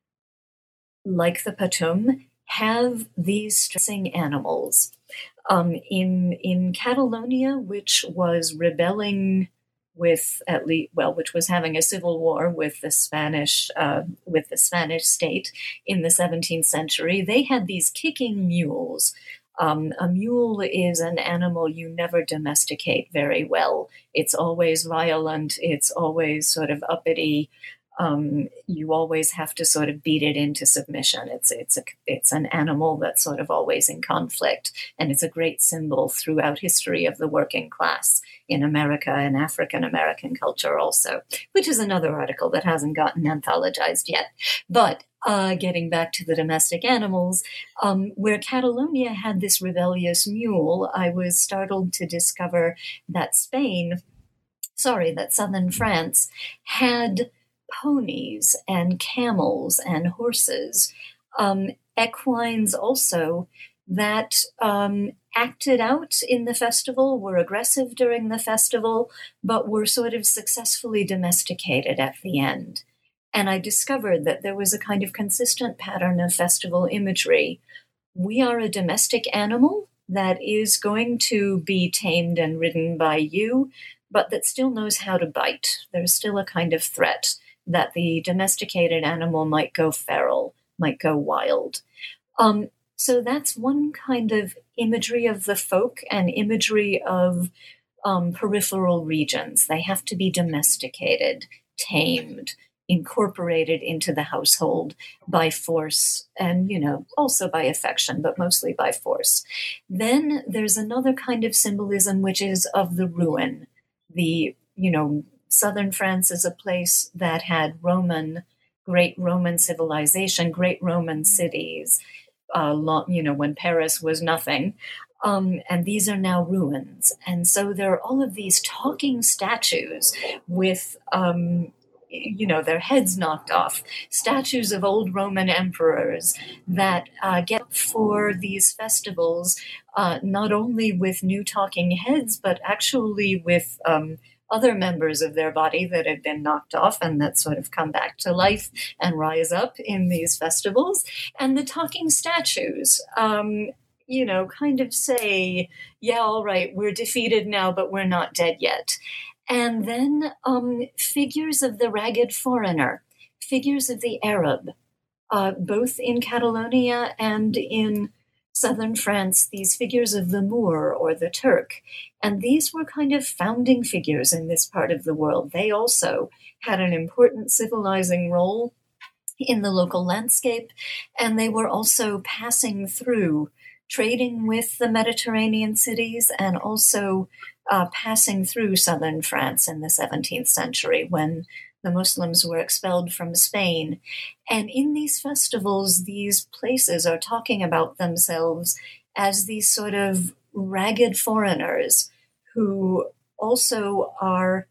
like the Patum, have these stressing animals. Um, in in Catalonia, which was rebelling with at least well, which was having a civil war with the Spanish uh, with the Spanish state in the seventeenth century, they had these kicking mules. Um, a mule is an animal you never domesticate very well. It's always violent. It's always sort of uppity. Um, you always have to sort of beat it into submission. It's it's a it's an animal that's sort of always in conflict, and it's a great symbol throughout history of the working class in America and African American culture also, which is another article that hasn't gotten anthologized yet. But uh, getting back to the domestic animals, um, where Catalonia had this rebellious mule, I was startled to discover that Spain, sorry, that southern France had ponies and camels and horses, um, equines also, that um, acted out in the festival, were aggressive during the festival, but were sort of successfully domesticated at the end. And I discovered that there was a kind of consistent pattern of festival imagery. We are a domestic animal that is going to be tamed and ridden by you, but that still knows how to bite. There's still a kind of threat that the domesticated animal might go feral, might go wild. Um, so that's one kind of imagery of the folk and imagery of um, peripheral regions. They have to be domesticated, tamed, incorporated into the household by force and, you know, also by affection, but mostly by force. Then there's another kind of symbolism, which is of the ruin. The, you know, Southern France is a place that had Roman, great Roman civilization, great Roman cities, uh, long, you know, when Paris was nothing. Um, and these are now ruins. And so there are all of these talking statues with, um, you know, their heads knocked off, statues of old Roman emperors that uh, get for these festivals, uh, not only with new talking heads, but actually with um, other members of their body that had been knocked off and that sort of come back to life and rise up in these festivals. And the talking statues, um, you know, kind of say, yeah, all right, we're defeated now, but we're not dead yet. And then um, figures of the ragged foreigner, figures of the Arab, uh, both in Catalonia and in southern France, these figures of the Moor or the Turk. And these were kind of founding figures in this part of the world. They also had an important civilizing role in the local landscape, and they were also passing through, trading with the Mediterranean cities, and also uh, passing through southern France in the seventeenth century when the Muslims were expelled from Spain. And in these festivals, these places are talking about themselves as these sort of ragged foreigners who also are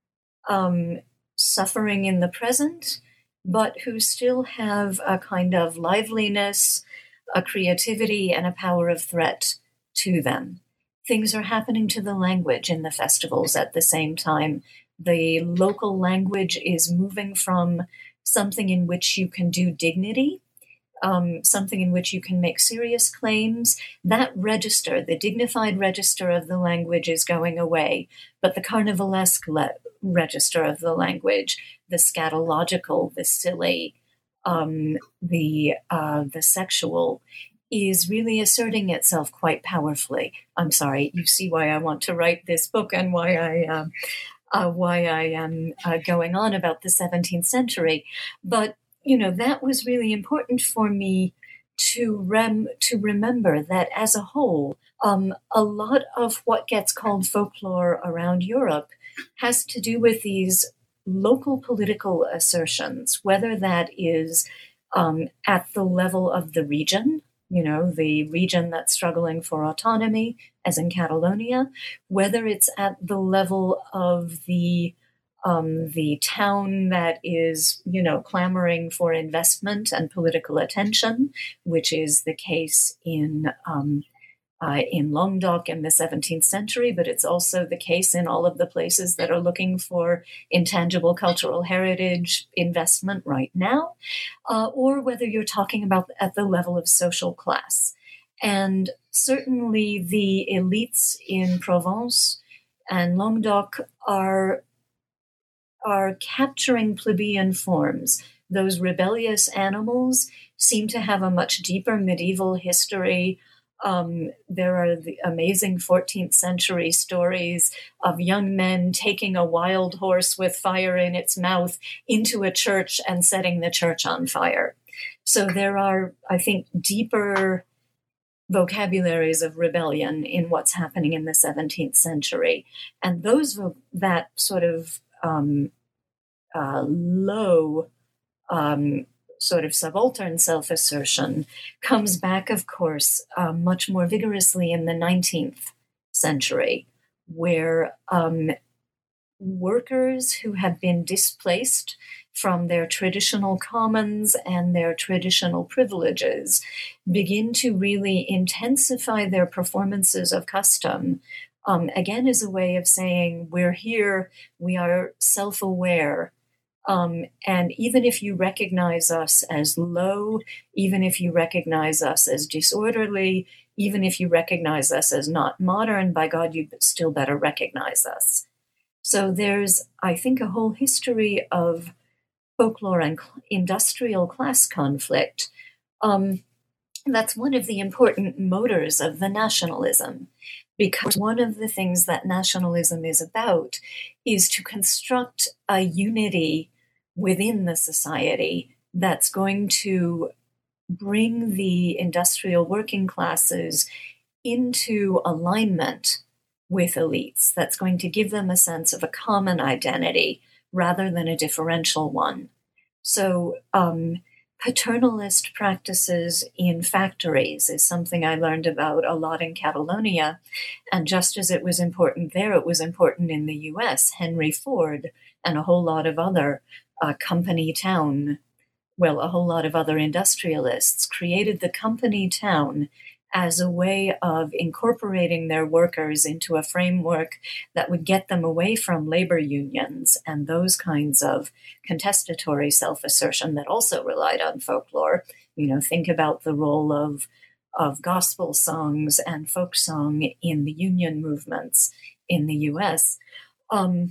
um, suffering in the present, but who still have a kind of liveliness, a creativity, and a power of threat to them. Things are happening to the language in the festivals at the same time. The local language is moving from something in which you can do dignity um, something in which you can make serious claims, that register, the dignified register of the language, is going away. But the carnivalesque le- register of the language, the scatological, the silly, um, the uh, the sexual, is really asserting itself quite powerfully. I'm sorry, you see why I want to write this book and why I uh, uh, why I am uh, going on about the seventeenth century. But you know, that was really important for me to rem to remember that as a whole, um, a lot of what gets called folklore around Europe has to do with these local political assertions, whether that is um, at the level of the region, you know, the region that's struggling for autonomy, as in Catalonia, whether it's at the level of the um, the town that is, you know, clamoring for investment and political attention, which is the case in um, Uh, in Languedoc in the seventeenth century, but it's also the case in all of the places that are looking for intangible cultural heritage investment right now, uh, or whether you're talking about at the level of social class. And certainly the elites in Provence and Languedoc are, are capturing plebeian forms. Those rebellious animals seem to have a much deeper medieval history. Um, there are the amazing fourteenth century stories of young men taking a wild horse with fire in its mouth into a church and setting the church on fire. So there are, I think, deeper vocabularies of rebellion in what's happening in the seventeenth century. And those, that sort of um, uh, low um sort of subaltern self-assertion comes back, of course, uh, much more vigorously in the nineteenth century, where um, workers who have been displaced from their traditional commons and their traditional privileges begin to really intensify their performances of custom, um, again, as a way of saying, we're here, we are self-aware. Um, and even if you recognize us as low, even if you recognize us as disorderly, even if you recognize us as not modern, by God, you still better recognize us. So there's, I think, a whole history of folklore and industrial class conflict. Um, that's one of the important motors of the nationalism, because one of the things that nationalism is about is to construct a unity within the society that's going to bring the industrial working classes into alignment with elites, that's going to give them a sense of a common identity rather than a differential one. So um, paternalist practices in factories is something I learned about a lot in Catalonia. And just as it was important there, it was important in the U S. Henry Ford and a whole lot of other uh, company town, well, a whole lot of other industrialists created the company town as a way of incorporating their workers into a framework that would get them away from labor unions and those kinds of contestatory self-assertion that also relied on folklore. You know, think about the role of, of gospel songs and folk song in the union movements in the U S. Um,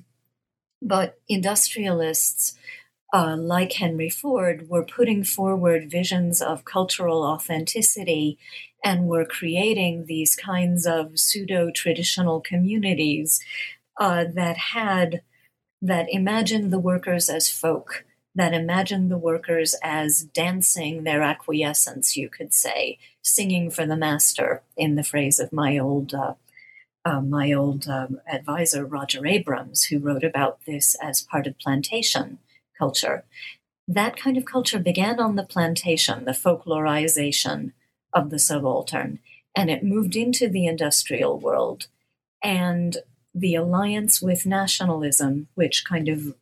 but industrialists Uh, like Henry Ford, were putting forward visions of cultural authenticity and were creating these kinds of pseudo-traditional communities uh, that had, that imagined the workers as folk, that imagined the workers as dancing their acquiescence, you could say, singing for the master, in the phrase of my old uh, uh, my old um, advisor, Roger Abrams, who wrote about this as part of plantation culture. That kind of culture began on the plantation, the folklorization of the subaltern, and it moved into the industrial world. And the alliance with nationalism, which kind of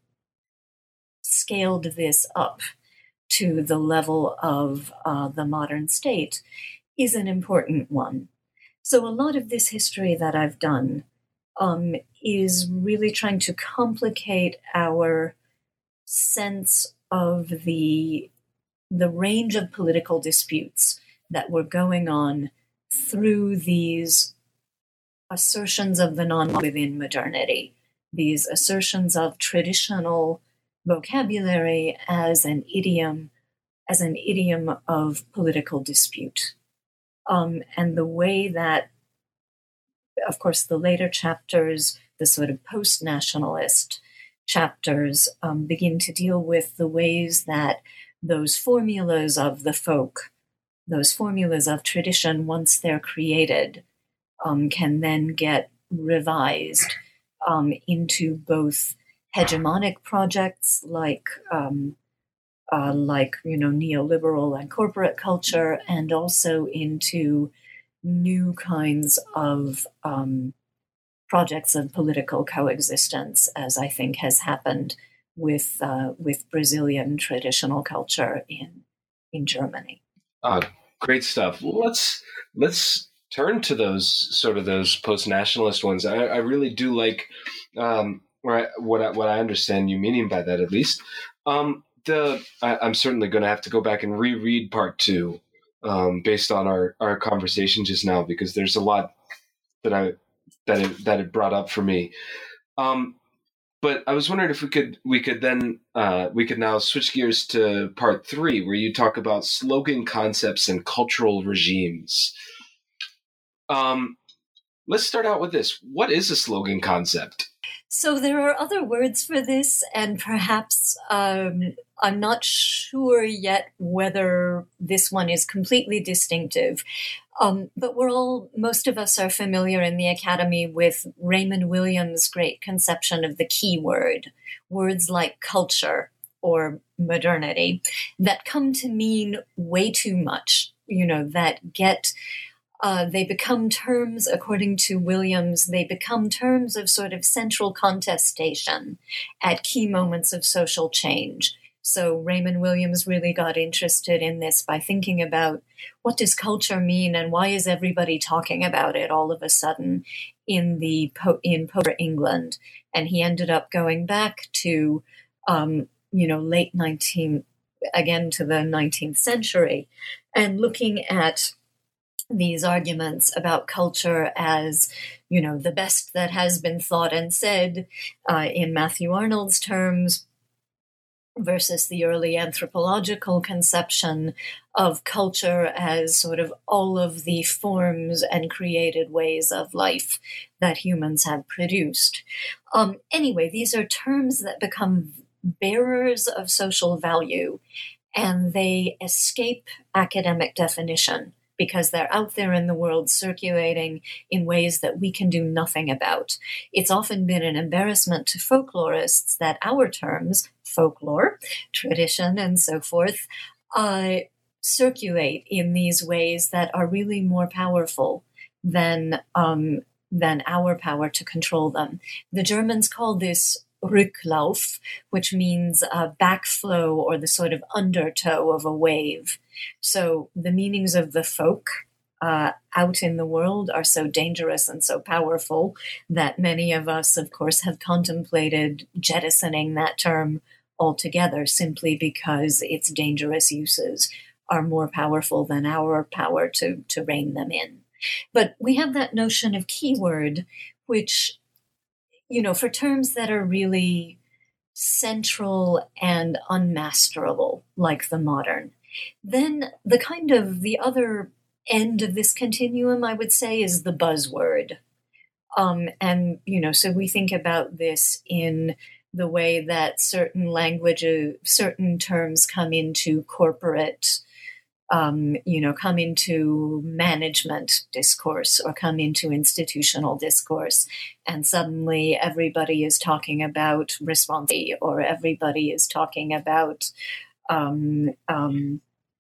scaled this up to the level of uh, the modern state, is an important one. So a lot of this history that I've done um, is really trying to complicate our sense of the the range of political disputes that were going on through these assertions of the non within modernity, these assertions of traditional vocabulary as an idiom, as an idiom of political dispute. Um, and the way that, of course, the later chapters, the sort of post-nationalist chapters, um, begin to deal with the ways that those formulas of the folk, those formulas of tradition, once they're created, um, can then get revised um, into both hegemonic projects like um, uh, like you know neoliberal and corporate culture, and also into new kinds of um, projects of political coexistence, as I think has happened with uh, with Brazilian traditional culture in in Germany. Uh, great stuff. Let's let's turn to those sort of those post-nationalist ones. I, I really do like um, what I, what I, what I understand you meaning by that, at least. Um, the I, I'm certainly going to have to go back and reread part two um, based on our, our conversation just now, because there's a lot that I that it, that it brought up for me. Um, but I was wondering if we could we could then uh, we could now switch gears to part three, where you talk about slogan concepts and cultural regimes. Um, let's start out with this. What is a slogan concept? So there are other words for this, and perhaps um, I'm not sure yet whether this one is completely distinctive. Um, but we're all, most of us are familiar in the academy with Raymond Williams' great conception of the key word, words like culture or modernity that come to mean way too much, you know, that get, uh, they become terms, according to Williams, they become terms of sort of central contestation at key moments of social change. So Raymond Williams really got interested in this by thinking about what does culture mean and why is everybody talking about it all of a sudden in the po- in post England, and he ended up going back to um, you know late nineteenth again to the nineteenth century and looking at these arguments about culture as, you know, the best that has been thought and said uh, in Matthew Arnold's terms, versus the early anthropological conception of culture as sort of all of the forms and created ways of life that humans have produced. Um, anyway, these are terms that become bearers of social value, and they escape academic definition because they're out there in the world circulating in ways that we can do nothing about. It's often been an embarrassment to folklorists that our terms, folklore, tradition, and so forth, uh, circulate in these ways that are really more powerful than um, than our power to control them. The Germans call this Rücklauf, which means a backflow or the sort of undertow of a wave. So the meanings of the folk uh, out in the world are so dangerous and so powerful that many of us, of course, have contemplated jettisoning that term altogether simply because its dangerous uses are more powerful than our power to, to rein them in. But we have that notion of keyword, which, you know, for terms that are really central and unmasterable, like the modern. Then the kind of the other end of this continuum, I would say, is the buzzword. Um, and, you know, so we think about this in the way that certain languages, certain terms come into corporate, um, you know, come into management discourse or come into institutional discourse. And suddenly everybody is talking about responsibility, or everybody is talking about um, um,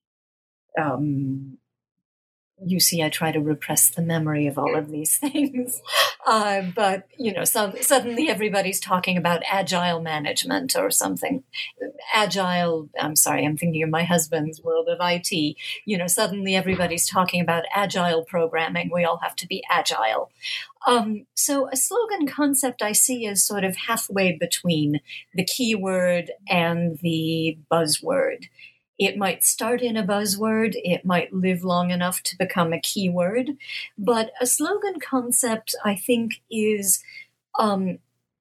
um, you see, I try to repress the memory of all of these things. Uh, but, you know, so, suddenly everybody's talking about agile management or something. Agile, I'm sorry, I'm thinking of my husband's world of I T. You know, suddenly everybody's talking about agile programming. We all have to be agile. Um, so a slogan concept I see as sort of halfway between the keyword and the buzzword. it might start in a buzzword, it might live long enough to become a keyword, but a slogan concept, I think, is um,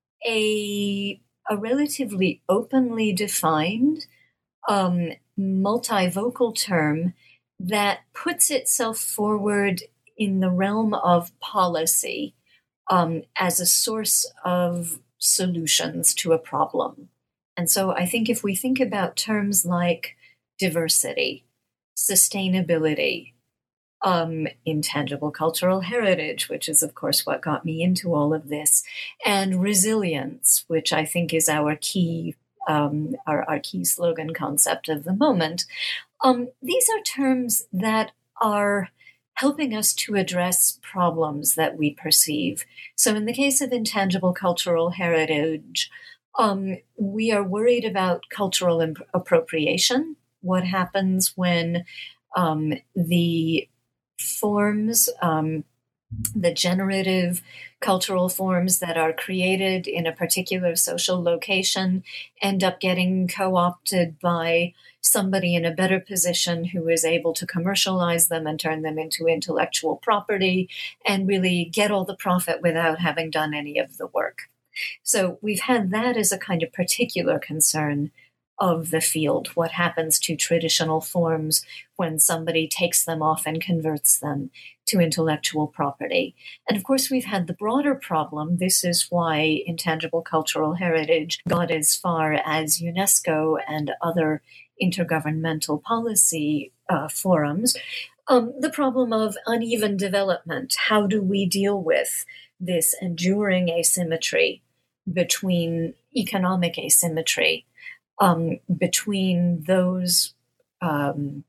a, a relatively openly defined, um, multivocal term that puts itself forward in the realm of policy um, as a source of solutions to a problem. And so I think if we think about terms like diversity, sustainability, um, intangible cultural heritage, which is, of course, what got me into all of this, and resilience, which I think is our key, um, our, our key slogan concept of the moment. Um, these are terms that are helping us to address problems that we perceive. So in the case of intangible cultural heritage, um, we are worried about cultural imp- appropriation. What happens when um, the forms, um, the generative cultural forms that are created in a particular social location end up getting co-opted by somebody in a better position who is able to commercialize them and turn them into intellectual property and really get all the profit without having done any of the work. So we've had that as a kind of particular concern of the field. What happens to traditional forms when somebody takes them off and converts them to intellectual property? And of course, we've had the broader problem. This is why intangible cultural heritage got as far as UNESCO and other intergovernmental policy uh, forums. Um, the problem of uneven development. How do we deal with this enduring asymmetry between economic asymmetry um, between those, um,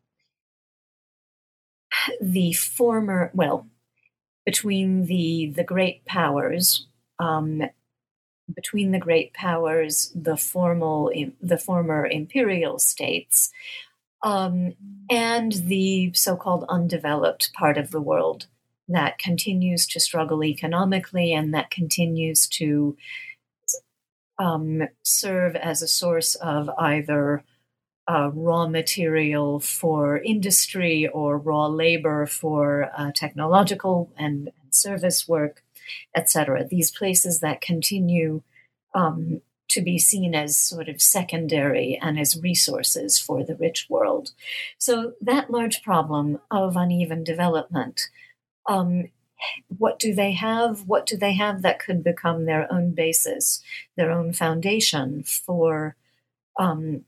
the former, well, between the the great powers, um, between the great powers, the formal, the former imperial states, um, and the so-called undeveloped part of the world that continues to struggle economically and that continues to um, serve as a source of either uh, raw material for industry or raw labor for uh, technological and, and service work, et cetera. These places that continue um, to be seen as sort of secondary and as resources for the rich world. So that large problem of uneven development, um, what do they have? What do they have that could become their own basis, their own foundation for um,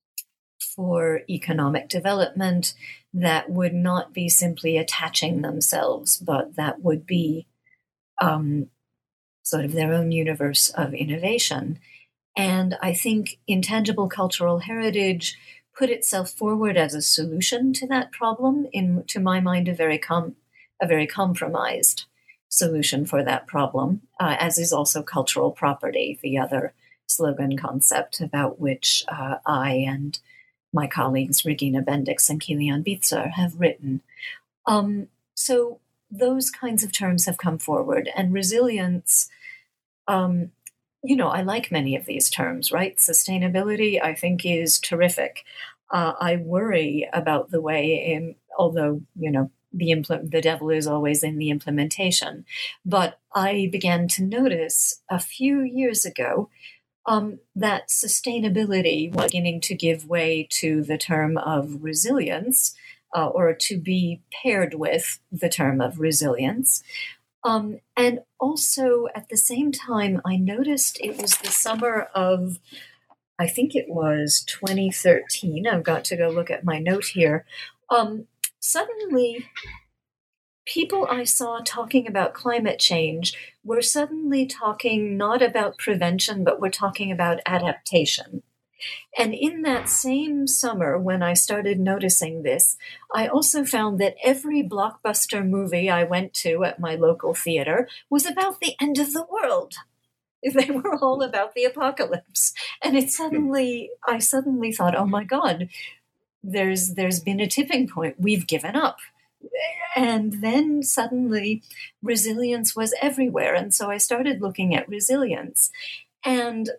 for economic development that would not be simply attaching themselves, but that would be um, sort of their own universe of innovation? And I think intangible cultural heritage put itself forward as a solution to that problem, in, to my mind, a very com- a very compromised solution for that problem, uh, as is also cultural property, the other slogan concept about which uh, I and my colleagues Regina Bendix and Kilian Bitzer have written. Um, so those kinds of terms have come forward, and resilience, um, you know, I like many of these terms, right? Sustainability, I think, is terrific. Uh, I worry about the way, in, although, you know, the impl- the devil is always in the implementation. But I began to notice a few years ago um, that sustainability was beginning to give way to the term of resilience, uh, or to be paired with the term of resilience. Um, and also at the same time, I noticed it was the summer of, I think it was twenty thirteen. I've got to go look at my note here. Um, suddenly, people I saw talking about climate change were suddenly talking not about prevention, but we're talking about adaptation. And in that same summer, when I started noticing this, I also found that every blockbuster movie I went to at my local theater was about the end of the world. They were all about the apocalypse. And it suddenly, I suddenly thought, oh my God, there's there's been a tipping point. We've given up. And then suddenly resilience was everywhere. And so I started looking at resilience. And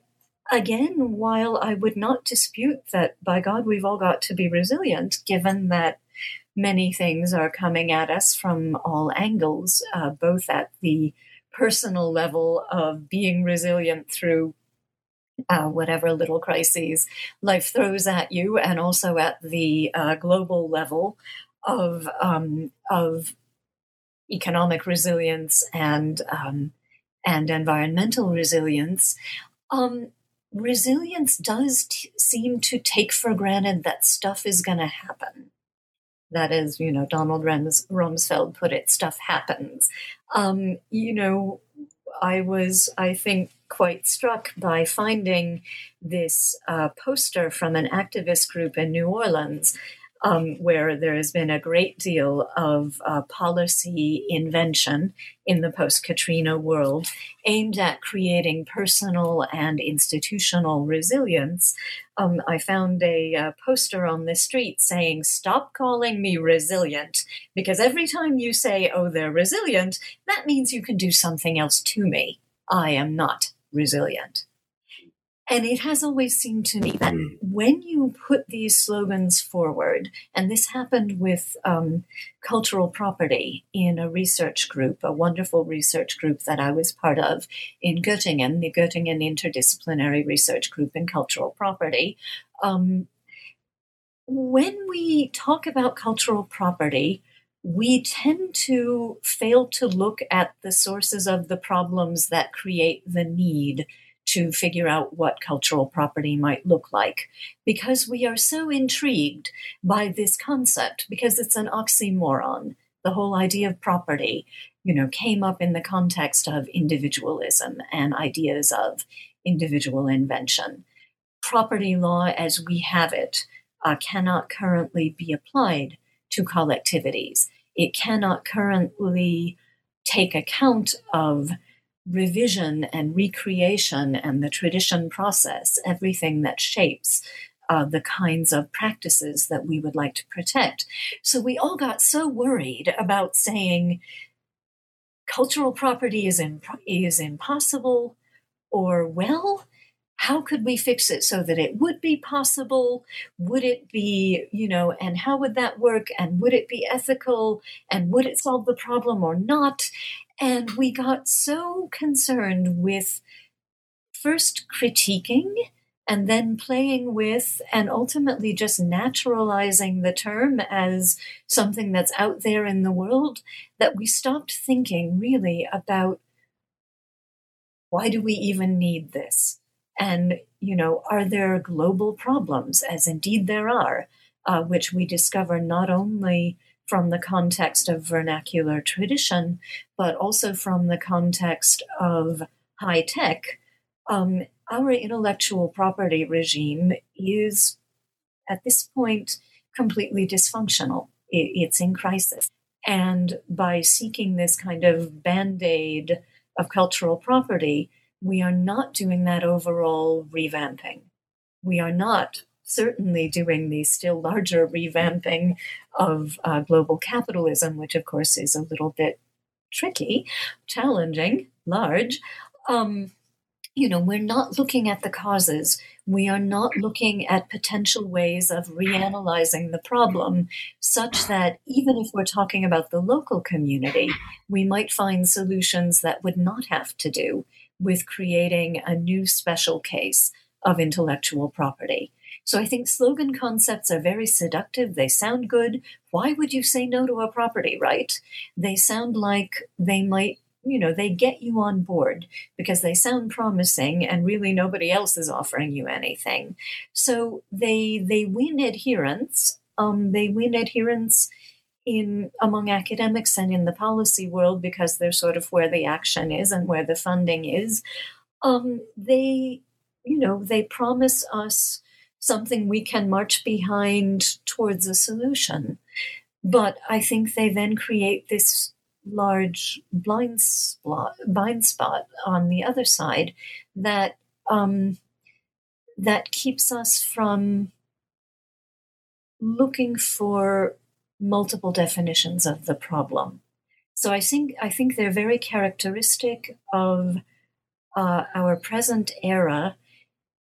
again, while I would not dispute that, by God, we've all got to be resilient, given that many things are coming at us from all angles, uh, both at the personal level of being resilient through uh, whatever little crises life throws at you, and also at the uh, global level of um, of economic resilience and um, and environmental resilience. Um, resilience does t- seem to take for granted that stuff is going to happen. That is, you know, Donald Rums- Rumsfeld put it, stuff happens. Um, you know, I was, I think, quite struck by finding this uh, poster from an activist group in New Orleans, um, where there has been a great deal of uh, policy invention in the post-Katrina world aimed at creating personal and institutional resilience. Um, I found a uh, poster on the street saying, "Stop calling me resilient, because every time you say, oh, they're resilient, that means you can do something else to me. I am not resilient." And it has always seemed to me that when you put these slogans forward, and this happened with um, cultural property in a research group, a wonderful research group that I was part of in Göttingen, the Göttingen Interdisciplinary Research Group in Cultural Property. Um, when we talk about cultural property, we tend to fail to look at the sources of the problems that create the need to figure out what cultural property might look like, because we are so intrigued by this concept, because it's an oxymoron. The whole idea of property, you know, came up in the context of individualism and ideas of individual invention. Property law as we have it uh, cannot currently be applied to collectivities. It cannot currently take account of revision and recreation and the tradition process, everything that shapes uh, the kinds of practices that we would like to protect. So we all got so worried about saying cultural property is, imp- is impossible, or, well, how could we fix it so that it would be possible? Would it be, you know, and how would that work? And would it be ethical? And would it solve the problem or not? And we got so concerned with first critiquing and then playing with and ultimately just naturalizing the term as something that's out there in the world, that we stopped thinking really about, why do we even need this? And, you know, are there global problems, as indeed there are, uh, which we discover not only from the context of vernacular tradition, but also from the context of high tech. Um, our intellectual property regime is, at this point, completely dysfunctional. It, it's in crisis. And by seeking this kind of band-aid of cultural property, we are not doing that overall revamping. We are not certainly doing the still larger revamping of uh, global capitalism, which of course is a little bit tricky, challenging, large. Um, you know, we're not looking at the causes. We are not looking at potential ways of reanalyzing the problem, such that even if we're talking about the local community, we might find solutions that would not have to do with creating a new special case of intellectual property. So I think slogan concepts are very seductive. They sound good. Why would you say no to a property right? They sound like they might, you know, they get you on board because they sound promising and really nobody else is offering you anything. So they they win adherence. Um, they win adherence in among academics and in the policy world because they're sort of where the action is and where the funding is. Um, they, you know, they promise us something we can march behind towards a solution. But I think they then create this large blind spot, blind spot on the other side that um, that keeps us from looking for multiple definitions of the problem. So I think I think they're very characteristic of uh, our present era,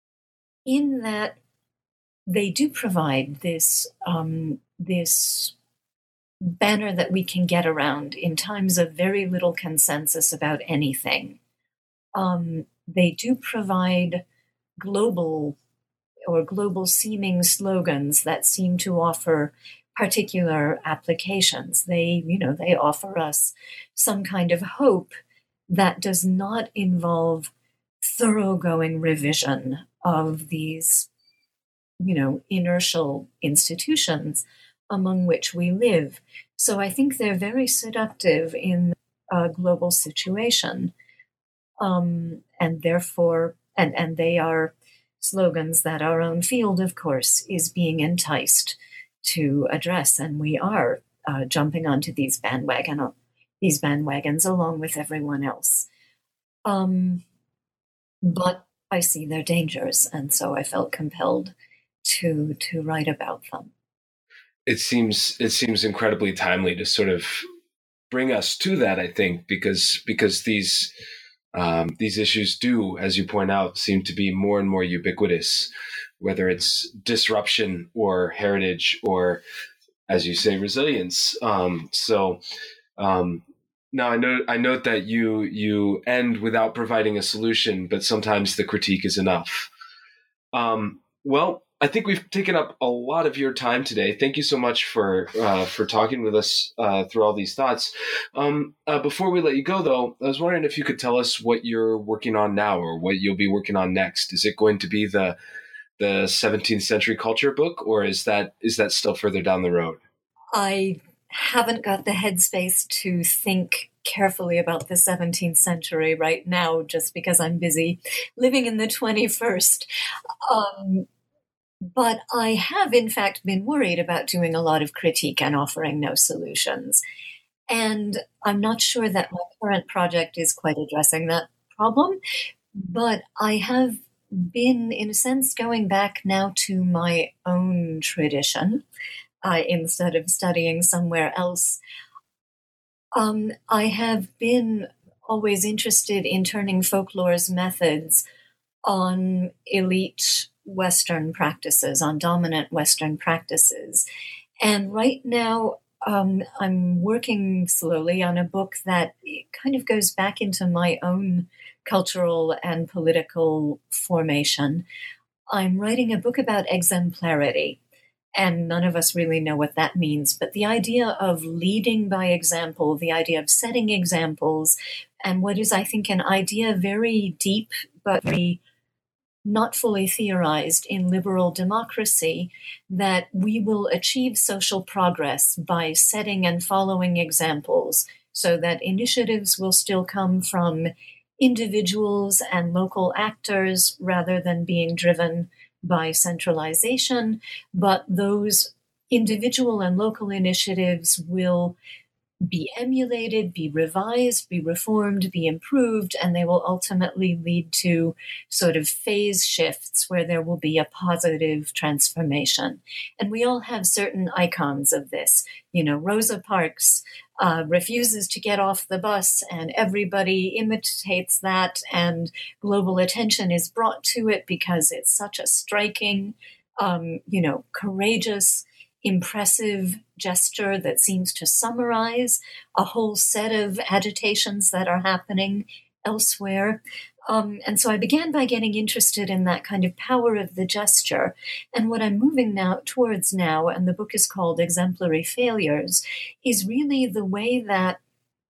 in that they do provide this um, this banner that we can get around in times of very little consensus about anything. Um, they do provide global or global seeming slogans that seem to offer particular applications. They, you know, they offer us some kind of hope that does not involve thoroughgoing revision of these, you know, inertial institutions among which we live. So I think they're very seductive in a global situation. Um, and therefore, and, and they are slogans that our own field, of course, is being enticed to address. And we are uh, jumping onto these bandwagon, these bandwagons along with everyone else. Um, but I see their dangers, and so I felt compelled to to write about them. It seems it seems incredibly timely to sort of bring us to that, I think, because because these um, these issues do, as you point out, seem to be more and more ubiquitous, whether it's disruption or heritage or, as you say, resilience. Um, so um, now I know I note that you you end without providing a solution, but sometimes the critique is enough. Um, well, I think we've taken up a lot of your time today. Thank you so much for uh, for talking with us uh, through all these thoughts. Um, uh, before we let you go, though, I was wondering if you could tell us what you're working on now or what you'll be working on next. Is it going to be the the seventeenth century culture book, or is that is that still further down the road? I haven't got the headspace to think carefully about the seventeenth century right now, just because I'm busy living in the twenty-first. Um, but I have, in fact, been worried about doing a lot of critique and offering no solutions. And I'm not sure that my current project is quite addressing that problem, but I have been, in a sense, going back now to my own tradition. Uh, instead of studying somewhere else. Um, I have been always interested in turning folklore's methods on elite Western practices, on dominant Western practices. And right now, um, I'm working slowly on a book that kind of goes back into my own cultural and political formation. I'm writing a book about exemplarity. And none of us really know what that means. But the idea of leading by example, the idea of setting examples, and what is, I think, an idea very deep but very not fully theorized in liberal democracy, that we will achieve social progress by setting and following examples, so that initiatives will still come from individuals and local actors rather than being driven by centralization, but those individual and local initiatives will be emulated, be revised, be reformed, be improved, and they will ultimately lead to sort of phase shifts where there will be a positive transformation. And we all have certain icons of this. You know, Rosa Parks uh, refuses to get off the bus, and everybody imitates that, and global attention is brought to it because it's such a striking, um, you know, courageous, impressive gesture that seems to summarize a whole set of agitations that are happening elsewhere. Um, and so I began by getting interested in that kind of power of the gesture. And what I'm moving now towards now, and the book is called Exemplary Failures, is really the way that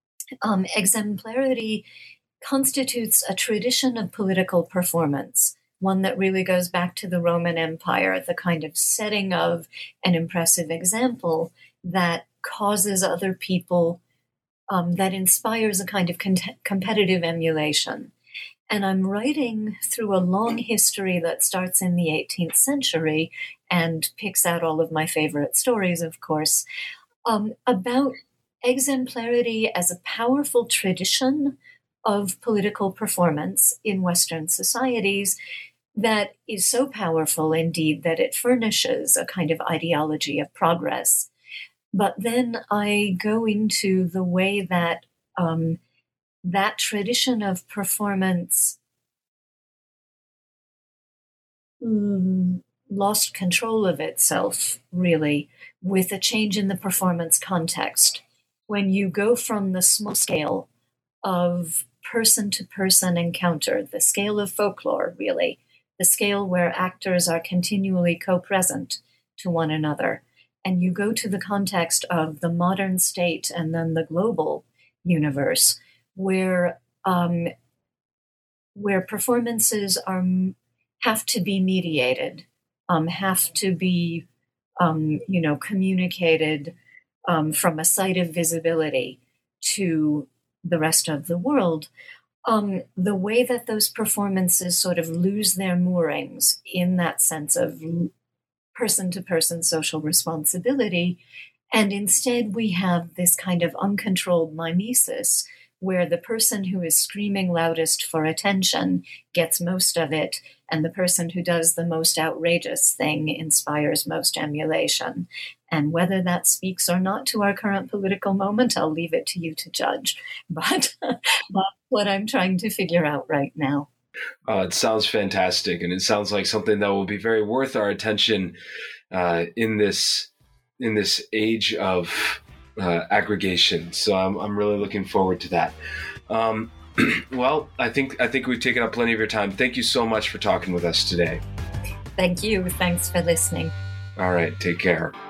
um, exemplarity constitutes a tradition of political performance, one that really goes back to the Roman Empire, the kind of setting of an impressive example that causes other people, um, that inspires a kind of con- competitive emulation. And I'm writing through a long history that starts in the eighteenth century and picks out all of my favorite stories, of course, um, about exemplarity as a powerful tradition of political performance in Western societies that is so powerful indeed that it furnishes a kind of ideology of progress. But then I go into the way that um, that tradition of performance mm, lost control of itself, really, with a change in the performance context. When you go from the small scale of person-to-person encounter, the scale of folklore, really, the scale where actors are continually co-present to one another, and you go to the context of the modern state and then the global universe, where um, where performances are have to be mediated, um, have to be um, you know communicated um, from a site of visibility to the rest of the world. Um, the way that those performances sort of lose their moorings in that sense of person-to-person social responsibility, and instead we have this kind of uncontrolled mimesis where the person who is screaming loudest for attention gets most of it, and the person who does the most outrageous thing inspires most emulation. And whether that speaks or not to our current political moment, I'll leave it to you to judge. But that's what I'm trying to figure out right now. Uh, it sounds fantastic, and it sounds like something that will be very worth our attention uh, in this in this age of uh, aggregation. So I'm I'm really looking forward to that. Um, well, I think I think we've taken up plenty of your time. Thank you so much for talking with us today. Thank you. Thanks for listening. All right. Take care.